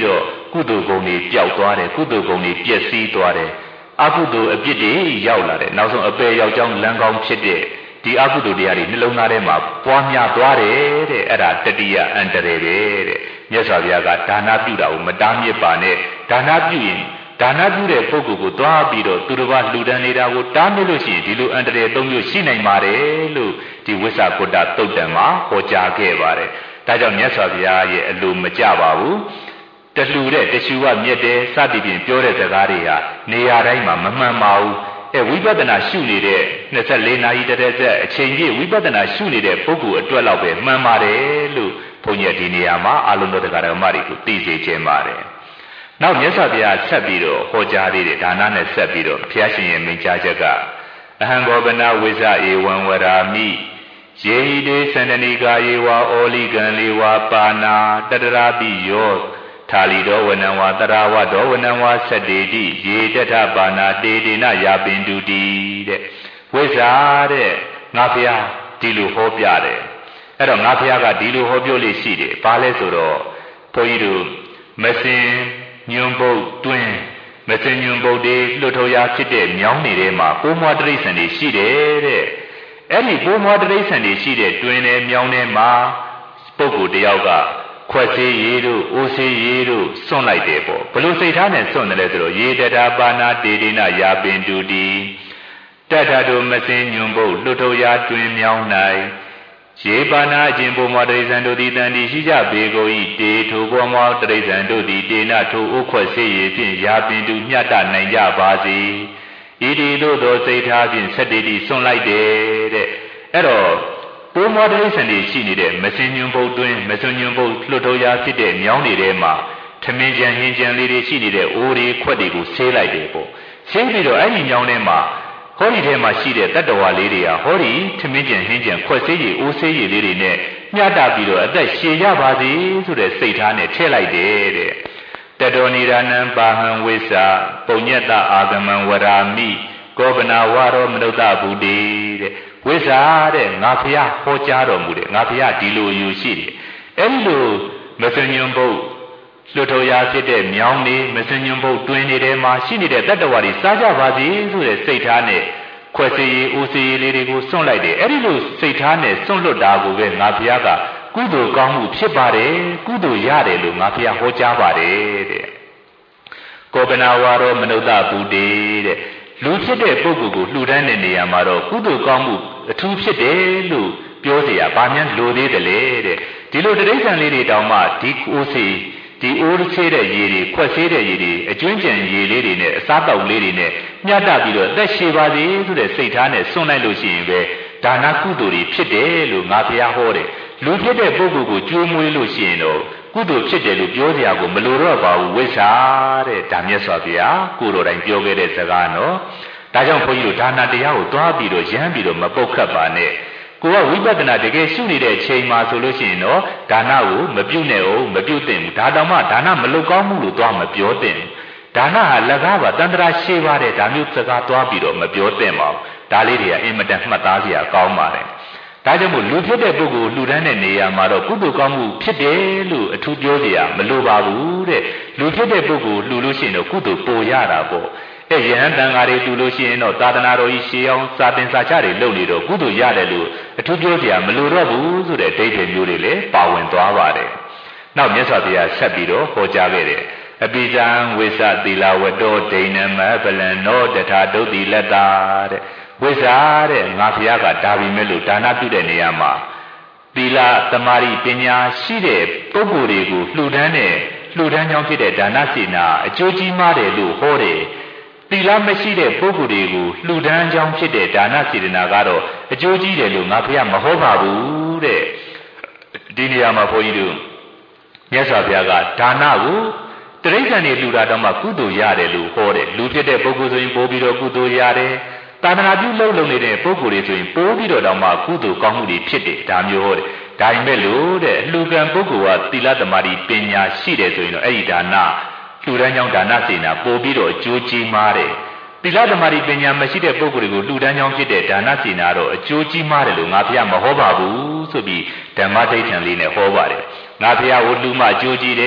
ကုသိုလ်ဂုဏ်တွေပျောက်သွားတယ်ကုသိုလ်ဂုဏ်တွေပျက်စီးသွားတယ်အကုသိုလ်အပြစ်တွေရောက်လာတယ်နောက်ဆုံးအပယ်ရောက်ကြောင်းလမ်းကောင်းဖြစ်တဲ့ဒီအကုသိုလ်တရားတွေနှလုံးသားထဲမှာပွားများသွားတယ်တဲ့အဲ့ဒါတတိယအန္တရာယ်ပဲတဲ့မြတ်စွာဘုရားကဒါနပြုတာကိုမတားမြစ်ပါနဲ့ဒါနပြုရင်ဒါနပြုတဲ့ပုဂ္ဂိုလ်ကိုသွားပြီးတော့သူတစ်ပါးလှူဒန်းနေတာကိုတားမြစ်လို့ရှိရင်ဒီလိုအန္တရာယ်သုံးမျိုးရှိနိုင်ပါတယ်လို့ဒီဝိသကုတ္တသုတ်တံမှာဟောကြားခဲ့ပါတယ်ဒါကြောင့်မြတ်စွာဘုရားရဲ့အလိုမကျပါဘူးတလှူတဲ့တရှူကမြတ်တယ်စသည်ဖြင့်ပြောတဲ့စကားတွေဟာနေရာတိုင်းမှာမမှန်ပါဘူးအဲဝိပဿနာရှုနေတဲ့နှစ်ဆယ့်လေးနာရီတည်းဆက်အချိန်ကြီးဝိပဿနာရှုနေတဲ့ပုဂ္ဂိုလ်အတွက်လောက်ပဲမှန်ပါတယ်လို့ဘုန်းကြီးဒီနေရာမှာအာလုံးတော်တရားဓမ္မတွေကိုသိစေခြင်းပါတယ်နောက်မြတ်စွာဘုရားဆက်ပြီးတော့ဟောကြားသေးတယ်ဒါနနဲ့ဆက်ပြီးတော့ဘုရားရှင်ရဲ့မိန့်ကြားချက်ကအဟံဂောပနဝိဇဧဝံဝရာမိယေဟိတေသန္တနိကာယေဝဩလိကံလေဝပါဏာတတရာပိယောထာလီတော်ဝနံဝါတရာဝတော်ဝနံဝါသတ္တေတိယေတထပါဏာတေတေနယာပင်တုတိတဲ့ဝိဇ္ဇာတဲ့ငါဘုရားဒီလိုဟောပြတယ်အဲ့တော့ငါဘုရားကဒီလိုဟောပြောလို့ရှိတယ်ဘာလဲဆိုတော့ဘုန်းကြီးတို့မစင်ညွန်ပုတ်တွင်းမစင်ညွန်ပုတ်တွေလွတ်ထုတ်ရဖြစ်တဲ့မြောင်းတွေထဲမှာပိုးမွားတိရစ္ဆာန်တွေရှိတယ်တဲ့အဲ့ဒီပိုးမွားတိရစ္ဆာန်တွေရှိတဲ့တွင်းနဲ့မြောင်းထဲမှာပုဂ္ဂိုလ်တယောက်ကခွက်သေးရည်တို့အိုးသေးရည်တို့စွန့်လိုက်တယ်ပေါ့ဘလို့စိတ်ထားနဲ့စွန့်တယ်လဲဆိုတော့ရေတတာပါဏာတေတေနယာပင်တုတိတတ္ထတို့မစင်ညွန်ပုတ်လွတ်ထုတ်ရတွင်းမြောင်း၌ရေပါဏာအခြင်းဘုံမောတရိဇံတို့သည်တန်တီရှိကြပေကိုဤတေထိုဘုံမောတရိဇံတို့သည်တေနထိုဥခွက်စေရဖြင့်ယာပင်တုမြတ်တနိုင်ကြပါစေဤဒီတို့သောစိတ်ထားဖြင့်ဆက်တည်တည်စွန့်လိုက်တယ်တဲ့အဲ့တော့ဘုံမောတရိဇံတွေရှိနေတဲ့မစင်ညွန်ဘုတ်တွင်မစင်ညွန်ဘုတ်လွတ်တော်ရာဖြစ်တဲ့မြောင်းတွေထဲမှာထမင်းကြံဟင်းကြံလေးတွေရှိနေတဲ့အိုးတွေခွက်တွေကိုဆေးလိုက်တယ်ပေါ့ဆေးပြီးတော့အဲ့ဒီမြောင်းထဲမှာဟောဒီထဲမှာရှိတဲ့တတ္တဝါလေးတွေဟာဟောဒီထမင်းကျန်ဟင်းကျန်ခွက်ဆေးရည်အိုးဆေးရည်လေးတွေနဲ့မျှတပြီးတော့အသက်ရှည်ရပါစေဆိုတဲ့စိတ်ထားနဲ့ထည့်လိုက်တယ်တဲ့တတောနိရဏံပါဟံဝိသပုညတအာဂမံဝရာမိကောပနာဝါရောမနုဿဗုတိတဲ့ဝိဇ္ဇာတဲ့ငါဖျားဟောကြားတော်မူတယ်ငါဖျားဒီလိုယူရှိတယ်အဲ့လိုမစညွန်ဘုတ်လွတ်တော်ရာဖြစ်တဲ့မြောင်းနေမစညွန်ဘုတ်တွင်နေတဲ့မှာရှိနေတဲ့တတ္တဝါတွေစားကြပါစေဆိုတဲ့စိတ်ထားနဲ့ခွက်စီရီဦးစီရီလေးတွေကိုစွန့်လိုက်တယ်အဲ့ဒီလိုစိတ်ထားနဲ့စွန့်လွတ်တာကိုပဲငါဖျားကကုသိုလ်ကောင်းမှုဖြစ်ပါတယ်ကုသိုလ်ရတယ်လို့ငါဖျားဟောကြားပါတယ်တဲ့ကောပနာဝါရောမနုဿဗုတိတဲ့လူဖြစ်တဲ့ပုဂ္ဂိုလ်ကိုလှူဒန်းတဲ့နေရာမှာတော့ကုသိုလ်ကောင်းမှုအထူးဖြစ်တယ်လို့ပြောเสียဗာမြန်လိုသေးတယ်လေတဲ့ဒီလိုတိရစ္ဆာန်လေးတွေတောင်မှဒီကိုစီဒီအိုးဆေးတဲ့ရေတွေခွက်ဆေးတဲ့ရေတွေအကျွင်းကြံရေလေးတွေနဲ့အစားတောက်လေးတွေနဲ့မျှတပြီးတော့အသက်ရှည်ပါစေဆိုတဲ့စိတ်ထားနဲ့စွန့်လိုက်လို့ရှိရင်ပဲဒါနကုသိုလ်တွေဖြစ်တယ်လို့ငါဘုရားဟောတယ်လူဖြစ်တဲ့ပုဂ္ဂိုလ်ကိုကြိုးမွေးလို့ရှိရင်တော့ကုသိုလ်ဖြစ်တယ်လို့ပြောစရာကိုမလိုတော့ပါဘူးဝိဇ္ဇာတဲ့ဒါမြတ်စွာဘုရားကိုယ်တော်တိုင်ပြောခဲ့တဲ့စကားနော်ဒါကြောင့်ဘုန်းကြီးတို့ဒါနတရားကိုတွားပြီးတော့ရမ်းပြီးတော့မပုတ်ခတ်ပါနဲ့ကိုကဝိပဿနာတကယ်ရှုနေတဲ့ချိန်မှာဆိုလို့ရှိရင်တော့ဒါနကိုမပြုတ်နဲ့အောင်မပြုတ်သင့်ဘူးဒါတောင်မှဒါနမလုပ်ကောင်းမှုလို့သွားမပြောသင့်ဘူးဒါနဟာလက်ကားပါတန်ត្រာရှေးပါတယ်ဒါမျိုးစကားသွားပြီးတော့မပြောသင့်ပါဘူးဒါလေးတွေကအင်မတန်မှတ်သားစရာကောင်းပါတယ်ဒါကြောင့်မို့လူဖြစ်တဲ့ပုဂ္ဂိုလ်လှူဒန်းတဲ့နေရာမှာတော့ကုသိုလ်ကောင်းမှုဖြစ်တယ်လို့အထူးပြောစရာမလိုပါဘူးတဲ့လူဖြစ်တဲ့ပုဂ္ဂိုလ်လှူလို့ရှိရင်တော့ကုသိုလ်ပိုရတာပေါ့အဲယဟန်တန်ဃာတွေလှူလို့ရှိရင်တော့သာသနာတော်ကြီးရှေးအောင်စာသင်စာချတွေလုပ်နေတော့ကုသိုလ်ရတယ်လို့အထူးပြောစရာမလိုတော့ဘူးဆိုတဲ့အဓိပ္ပာယ်မျိုးတွေလည်းပါဝင်သွားပါတယ်နောက်မြတ်စွာဘုရားဆက်ပြီးတော့ဟောကြားခဲ့တယ်အပိဇံဝိသသီလဝတ္တောဒိဏမပလံနောတထာဒုတိလတ္တာတဲ့ဝိဇ္ဇာတဲ့ငါဘုရားကဒါပြီးမဲ့လို့ဒါနပြုတဲ့နေရာမှာသီလသမာဓိပညာရှိတဲ့ပုဂ္ဂိုလ်တွေကိုလှူဒန်းတဲ့လှူဒန်းကြောင်းဖြစ်တဲ့ဒါနစေနာအကျိုးကြီးမားတယ်လို့ဟောတယ်သီလမရှိတဲ့ပုဂ္ဂိုလ်တွေကိုလှူဒန်းကြောင်းဖြစ်တဲ့ဒါနစေနာကတော့အကျိုးကြီးတယ်လို့ငါဘုရားမဟောပါဘူးတဲ့ဒီနေရာမှာဘုန်းကြီးတို့မြတ်စွာဘုရားကဒါနကိုတရိစ္ဆာန်တွေလှူတာတော့မှကုသိုလ်ရတယ်လို့ဟောတယ်လူဖြစ်တဲ့ပုဂ္ဂိုလ်ဆိုရင်ပို့ပြီးတော့ကုသိုလ်ရတယ်သာသနာပြုလုပ်လုပ်နေတဲ့ပုဂ္ဂိုလ်တွေဆိုရင်ပိုးပြီးတော့တောင်မှကုသိုလ်ကောင်းမှုတွေဖြစ်တယ်ဒါမျိုးဟောတယ်ဒါပေမဲ့လို့တဲ့အလှူကံပုဂ္ဂိုလ်ကသီလသမာဓိပညာရှိတယ်ဆိုရင်တော့အဲ့ဒီဒါနလှူဒန်းကြောင်းဒါနစေနာပို့ပြီးတော့အကျိုးကြီးမားတယ်သီလသမာဓိပညာမရှိတဲ့ပုဂ္ဂိုလ်တွေကိုလှူဒန်းကြောင်းဖြစ်တဲ့ဒါနစေနာတော့အကျိုးကြီးမားတယ်လို့ငါဘုရားမဟောပါဘူးဆိုပြီးဓမ္မဒိဋ္ဌံလေးနဲ့ဟောပါတယ်ငါဘုရားကိုလှူမှအကျိုးကြီးတယ်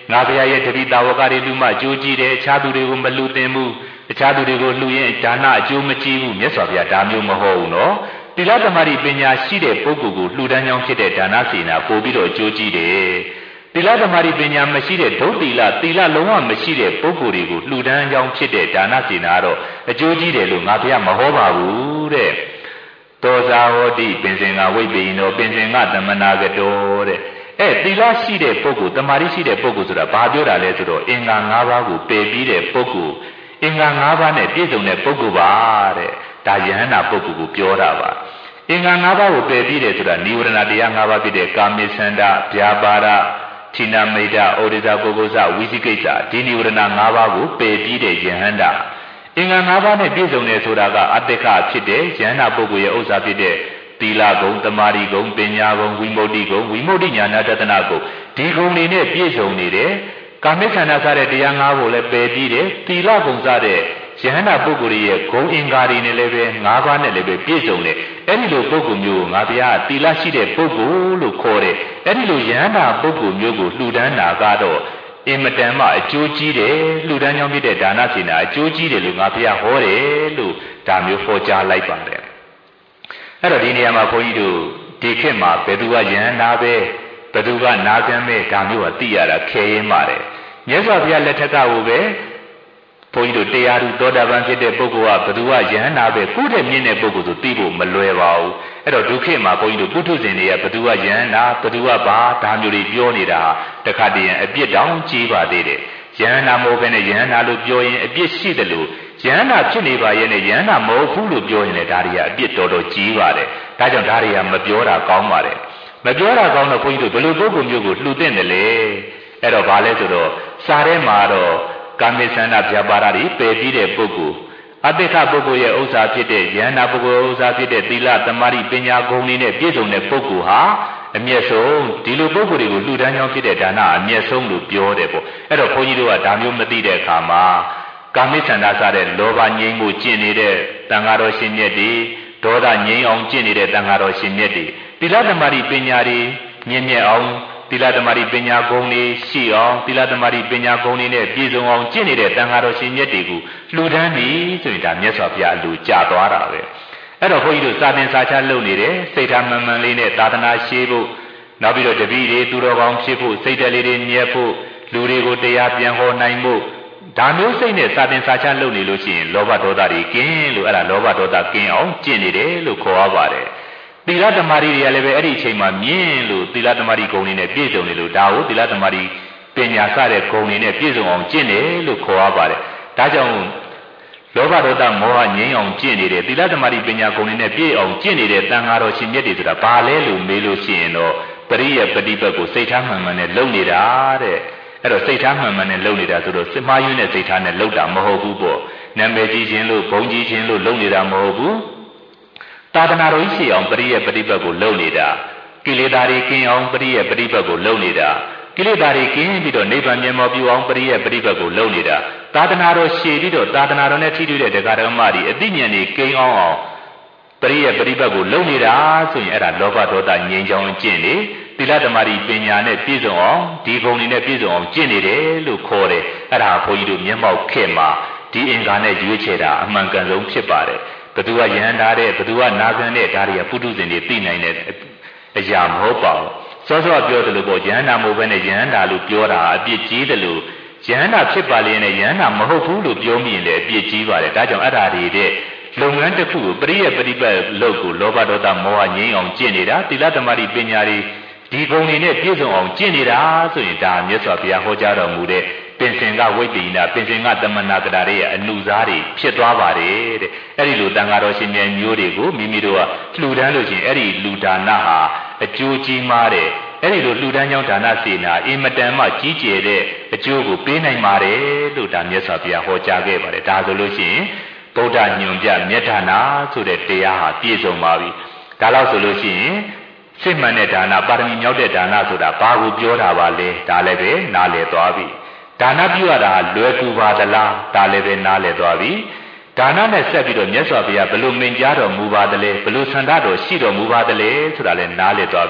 ငါဘုရားရဲ့တပိတာဝကတွေလူမှအကျိုးကြီးတယ်အခြားသူတွေကိုမလူသင်ဘူးအခြားသူတွေကိုလှူရင်ဒါနအကျိုးမကြီးဘူးမြတ်စွာဘုရားဒါမျိုးမဟုတ်ဘူးနော်သီလသမารိပညာရှိတဲ့ပုဂ္ဂိုလ်ကိုလှူဒန်းကြောင်းဖြစ်တဲ့ဒါနစေနာပို့ပြီးတော့အကျိုးကြီးတယ်သီလသမารိပညာမရှိတဲ့ဒုသီလသီလလုံးဝမရှိတဲ့ပုဂ္ဂိုလ်တွေကိုလှူဒန်းကြောင်းဖြစ်တဲ့ဒါနစေနာတော့အကျိုးကြီးတယ်လို့ငါဘုရားမဟောပါဘူးတဲ့တောဇာဟောတိပင်စင်ကဝိပ္ပိနောပင်စင်ကသမနာကတောတဲ့အဲသီလရှိတဲ့ပုဂ္ဂိုလ်တမာရီရှိတဲ့ပုဂ္ဂိုလ်ဆိုတာဘာပြောတာလဲဆိုတော့အင်္ဂါ၅ပါးကိုပယ်ပြီးတဲ့ပုဂ္ဂိုလ်အင်္ဂါ၅ပါးနဲ့ပြည့်စုံတဲ့ပုဂ္ဂိုလ်ပါတဲ့ဒါယဟန္တာပုဂ္ဂိုလ်ကိုပြောတာပါအင်္ဂါ၅ပါးကိုပယ်ပြီးတယ်ဆိုတာနိဝရဏတရား၅ပါးဖြစ်တဲ့ကာမိသန္တာဗျာပါဒဌိနမိတ်္တဩရိဇပုဂ္ဂိုလ်စဝိသိကိစ္စဒီနိဝရဏ၅ပါးကိုပယ်ပြီးတဲ့ယဟန္တာအင်္ဂါ၅ပါးနဲ့ပြည့်စုံတယ်ဆိုတာကအတ္တကဖြစ်တဲ့ယဟန္တာပုဂ္ဂိုလ်ရဲ့ဥစ္စာဖြစ်တဲ့သီလဂုဏ်တမာရီဂုဏ်ပညာဂုဏ်ဝိမု ക്തി ဂုဏ်ဝိမု ക്തി ဉာဏတတနာဂုဏ်ဒီဂုဏ်တွေနဲ့ပြည့်စုံနေတယ်ကာမိခန္ဓာစတဲ့တရား၅ကိုလည်းပယ်ပြီးတယ်သီလဂုဏ်စတဲ့ယဟန္တာပုဂ္ဂိုလ်ရဲ့ဂုဏ်အင်္ဂါတွေနဲ့လည်းပဲ၅ပါးနဲ့လည်းပဲပြည့်စုံတယ်အဲ့ဒီလိုပုဂ္ဂိုလ်မျိုးကိုငါဘုရားသီလရှိတဲ့ပုဂ္ဂိုလ်လို့ခေါ်တယ်အဲ့ဒီလိုယဟန္တာပုဂ္ဂိုလ်မျိုးကိုလှူဒန်းတာကတော့အင်မတန်မှအကျိုးကြီးတယ်လှူဒန်းကြောင်းဖြစ်တဲ့ဒါနစေနာအကျိုးကြီးတယ်လို့ငါဘုရားဟောတယ်လို့ဒါမျိုးဟောကြားလိုက်ပါတယ်အဲ့တော့ဒီနေရာမှာဘုန်းကြီးတို့ဒီခေတ်မှာဘယ်သူကယဟန္တာပဲဘယ်သူကနာဂံပဲဒါမျိုးကသိရတာခဲရင်းပါတယ်မြတ်စွာဘုရားလက်ထက်ကကိုပဲဘုန်းကြီးတို့တရားသူသောတာပန်ဖြစ်တဲ့ပုဂ္ဂိုလ်ကဘယ်သူကယဟန္တာပဲကိုယ်တည်းမြင့်တဲ့ပုဂ္ဂိုလ်ဆိုသိဖို့မလွယ်ပါဘူးအဲ့တော့ဒုခေတ်မှာဘုန်းကြီးတို့ပုထုဇဉ်တွေကဘယ်သူကယဟန္တာဘယ်သူကဘာဒါမျိုးတွေပြောနေတာတခါတည်းရင်အပြစ်တောင်ကြီးပါသေးတယ်ယဟန္တာမဟုတ်ဘဲနဲ့ယဟန္တာလို့ပြောရင်အပြစ်ရှိတယ်လို့ယဟန္တာဖြစ်နေပါရဲ့နဲ့ယဟန္တာမဟုတ်ဘူးလို့ပြောရင်လည်းဒါတွေကအပြစ်တော်တော်ကြီးပါတယ်ဒါကြောင့်ဒါတွေကမပြောတာကောင်းပါတယ်မပြောတာကောင်းတော့ဘုန်းကြီးတို့ဘယ်လိုပုဂ္ဂိုလ်မျိုးကိုလှူသင့်တယ်လဲအဲ့တော့ဘာလဲဆိုတော့စာထဲမှာတော့ကာမိသန္တာဗျာပါဒတွေပယ်ပြီးတဲ့ပုဂ္ဂိုလ်အတ္တခပုဂ္ဂိုလ်ရဲ့ဥစ္စာဖြစ်တဲ့ယဟန္တာပုဂ္ဂိုလ်ဥစ္စာဖြစ်တဲ့သီလသမာဓိပညာဂုဏ်တွေနဲ့ပြည့်စုံတဲ့ပုဂ္ဂိုလ်ဟာအမျက်ဆုံးဒီလိုပုဂ္ဂိုလ်တွေကိုလှူဒန်းကြောင်းဖြစ်တဲ့ဒါနအမျက်ဆုံးလို့ပြောတယ်ပေါ့အဲ့တော့ဘုန်းကြီးတို့ကဒါမျိုးမသိတဲ့အခါမှာကာမိသန္တာစတဲ့လောဘငြိမ်းမှုကျင့်နေတဲ့တန်ဃာတော်ရှင်မြတ်တွေဒေါသငြိမ်းအောင်ကျင့်နေတဲ့တန်ဃာတော်ရှင်မြတ်တွေသီလသမာဓိပညာတွေမြင့်မြတ်အောင်သီလသမာဓိပညာဂုဏ်တွေရှိအောင်သီလသမာဓိပညာဂုဏ်တွေနဲ့ပြည့်စုံအောင်ကျင့်နေတဲ့တန်ဃာတော်ရှင်မြတ်တွေကိုလှူဒန်းပြီဆိုရင်ဒါမြတ်စွာဘုရားအလိုကြသွားတာပဲအဲ့တော့ဘုန်းကြီးတို့စာသင်စာချလုပ်နေတယ်စိတ်ထားမှန်မှန်လေးနဲ့သာသနာရှိဖို့နောက်ပြီးတော့တပည့်တွေသူတော်ကောင်းဖြစ်ဖို့စိတ်ဓာတ်လေးတွေမြတ်ဖို့လူတွေကိုတရားပြန်ဟောနိုင်ဖို့ဒါမျိုးစိတ်နဲ့စာသင်စာချလုပ်နေလို့ရှိရင်လောဘဒေါသတွေကင်းလို့အဲ့ဒါလောဘဒေါသကင်းအောင်ကျင့်နေတယ်လို့ခေါ်ရပါတယ်သီလသမารိတွေကလည်းပဲအဲ့ဒီအချိန်မှာမြင့်လို့သီလသမารိဂုဏ်တွေနဲ့ပြည့်စုံနေလို့ဒါကိုသီလသမารိပညာစတဲ့ဂုဏ်တွေနဲ့ပြည့်စုံအောင်ကျင့်တယ်လို့ခေါ်ရပါတယ်ဒါကြောင့်လောဘဒေါသမောဟငြိမ်းအောင်ကျင့်နေတဲ့သီလသမารိပညာဂုဏ်တွေနဲ့ပြည့်အောင်ကျင့်နေတဲ့တန်ဃာတော်ရှင်မြတ်တွေဆိုတာဘာလဲလို့မေးလို့ရှိရင်တော့ပရိယပฏิပတ်ကိုစိတ်ထားမှန်မှန်နဲ့လုပ်နေတာတဲ့အဲ့တော့စိတ်ထားမှန်မှန်နဲ့လုပ်နေတာဆိုတော့စစ်မှားယွင်းတဲ့စိတ်ထားနဲ့လုပ်တာမဟုတ်ဘူးပေါ့နာမည်ကြီးခြင်းလို့ဘုံကြီးခြင်းလို့လုပ်နေတာမဟုတ်ဘူးသာသနာတော်ကြီးရှိအောင်ပရိယပฏิပတ်ကိုလုပ်နေတာကိလေသာတွေကင်းအောင်ပရိယပฏิပတ်ကိုလုပ်နေတာကိလေသာတွေကင်းပြီးတော့နိဗ္ဗာန်မြတ်မောပြုအောင်ပရိယပฏิပတ်ကိုလုပ်နေတာသာသနာတော်ရှည်ပြီးတော့သာသနာတော်နဲ့ထိတွေ့တဲ့တရားဓမ္မတွေအသိဉာဏ်တွေကင်းအောင်အောင်ပရိယပฏิပတ်ကိုလုပ်နေတာဆိုရင်အဲ့ဒါလောဘဒေါသငြိမ်းချမ်းကျင့်လေသီလသမารိပညာနဲ့ပြည့်စုံအောင်ဒီဂုဏ်တွေနဲ့ပြည့်စုံအောင်ကျင့်နေတယ်လို့ခေါ်တယ်အဲ့ဒါဘုန်းကြီးတို့မျက်မှောက်ခေတ်မှာဒီအင်္ဂါနဲ့ရွေးချယ်တာအမှန်ကန်ဆုံးဖြစ်ပါတယ်ဘသူကယဟန္တာတဲ့ဘသူကနာဂံတဲ့ဒါတွေကပုထုဇဉ်တွေသိနိုင်တဲ့အရာမဟုတ်ပါဘူးစောစောပြောတယ်လို့ပေါ့ယဟန္တာမဟုတ်ဘဲနဲ့ယဟန္တာလို့ပြောတာအပြစ်ကြီးတယ်လို့ယဟန္တာဖြစ်ပါလေနဲ့ယဟန္တာမဟုတ်ဘူးလို့ပြောမိရင်လည်းအပြစ်ကြီးပါတယ်ဒါကြောင့်အဲ့ဒါတွေတဲ့လုပ်ငန်းတစ်ခုကိုပရိယပฏิပတ်လုပ်ကိုလောဘဒေါသမောဟငြိမ်းအောင်ကျင့်နေတာသီလသမารိပညာတွေဒီဂုဏ်တွေနဲ့ပြည့်စုံအောင်ကျင့်နေတာဆိုရင်ဒါမြတ်စွာဘုရားဟောကြားတော်မူတဲ့ပင်စင်ကဝိပ္ပိနာပင်စင်ကတမနာကတာတွေရဲ့အနုစားတွေဖြစ်သွားပါတယ်တဲ့အဲ့ဒီလိုတန်ဃာတော်ရှင်မြတ်မျိုးတွေကိုမိမိတို့ကလှူဒန်းလို့ရှိရင်အဲ့ဒီလူဒါနဟာအကျိုးကြီးမားတဲ့အဲ့ဒီလိုလှူဒန်းကြောင်းဒါနစေနာအင်မတန်မှကြီးကျယ်တဲ့အကျိုးကိုပေးနိုင်ပါတယ်လို့ဒါမြတ်စွာဘုရားဟောကြားခဲ့ပါတယ်ဒါဆိုလို့ရှိရင်ဗုဒ္ဓညွန်ပြမြတ်ဒါနဆိုတဲ့တရားဟာပြည့်စုံပါပြီဒါလို့ဆိုလို့ရှိရင်စိတ်မှန်တဲ့ဒါနပါရမီမြောက်တဲ့ဒါနဆိုတာဘာကိုပြောတာပါလဲဒါလည်းပဲနားလည်သွားပြီဒါနပြုရတာလွယ်ကူပါသလားဒါလည်းပဲနားလည်သွားပြီဒါနနဲ့ဆက်ပြီးတော့မြတ်စွာဘုရားဘယ်လိုမိန့်ကြားတော်မူပါသလဲဘယ်လိုဆန္ဒတော်ရှိတော်မူပါသလဲဆိုတာလည်းနားလည်သွားပြီ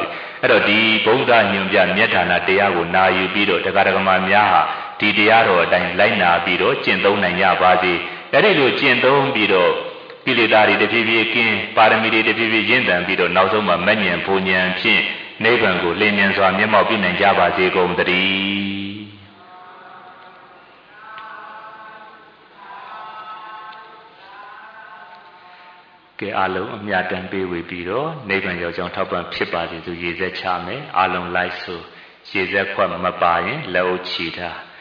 အဲ့တော့ဒီဗုဒ္ဓညွန်ပြမြတ်ဌာနတရားကိုနာယူပြီးတော့တရားဓမ္မများဟာဒီတရားတော်အတိုင်းလိုက်နာပြီးတော့ကျင့်သုံးနိုင်ကြပါစေအဲ့ဒီလိုကျင့်သုံးပြီးတော့ကိလေသာတွေတဖြည်းဖြည်းကင်းပါရမီတွေတဖြည်းဖြည်းရင့်တန်ပြီးတော့နောက်ဆုံးမှာမဉ္ဇဉ်ဘုံဉဏ်ဖြင့်နိဗ္ဗာန်ကိုလင်းမြန်စွာမျက်မှောက်ပြုနိုင်ကြပါစေကုန်သတည်းကဲအလုံးအမြတ်တမ်းပေးဝေပြီးတော့နိဗ္ဗာန်ရောက်ကြောင်းထောက်ပံ့ဖြစ်ပါစေသူရေစက်ချမယ်အလုံးလိုက်ဆိုရေစက်ခွက်မပါရင်လက်အုပ်ချီထား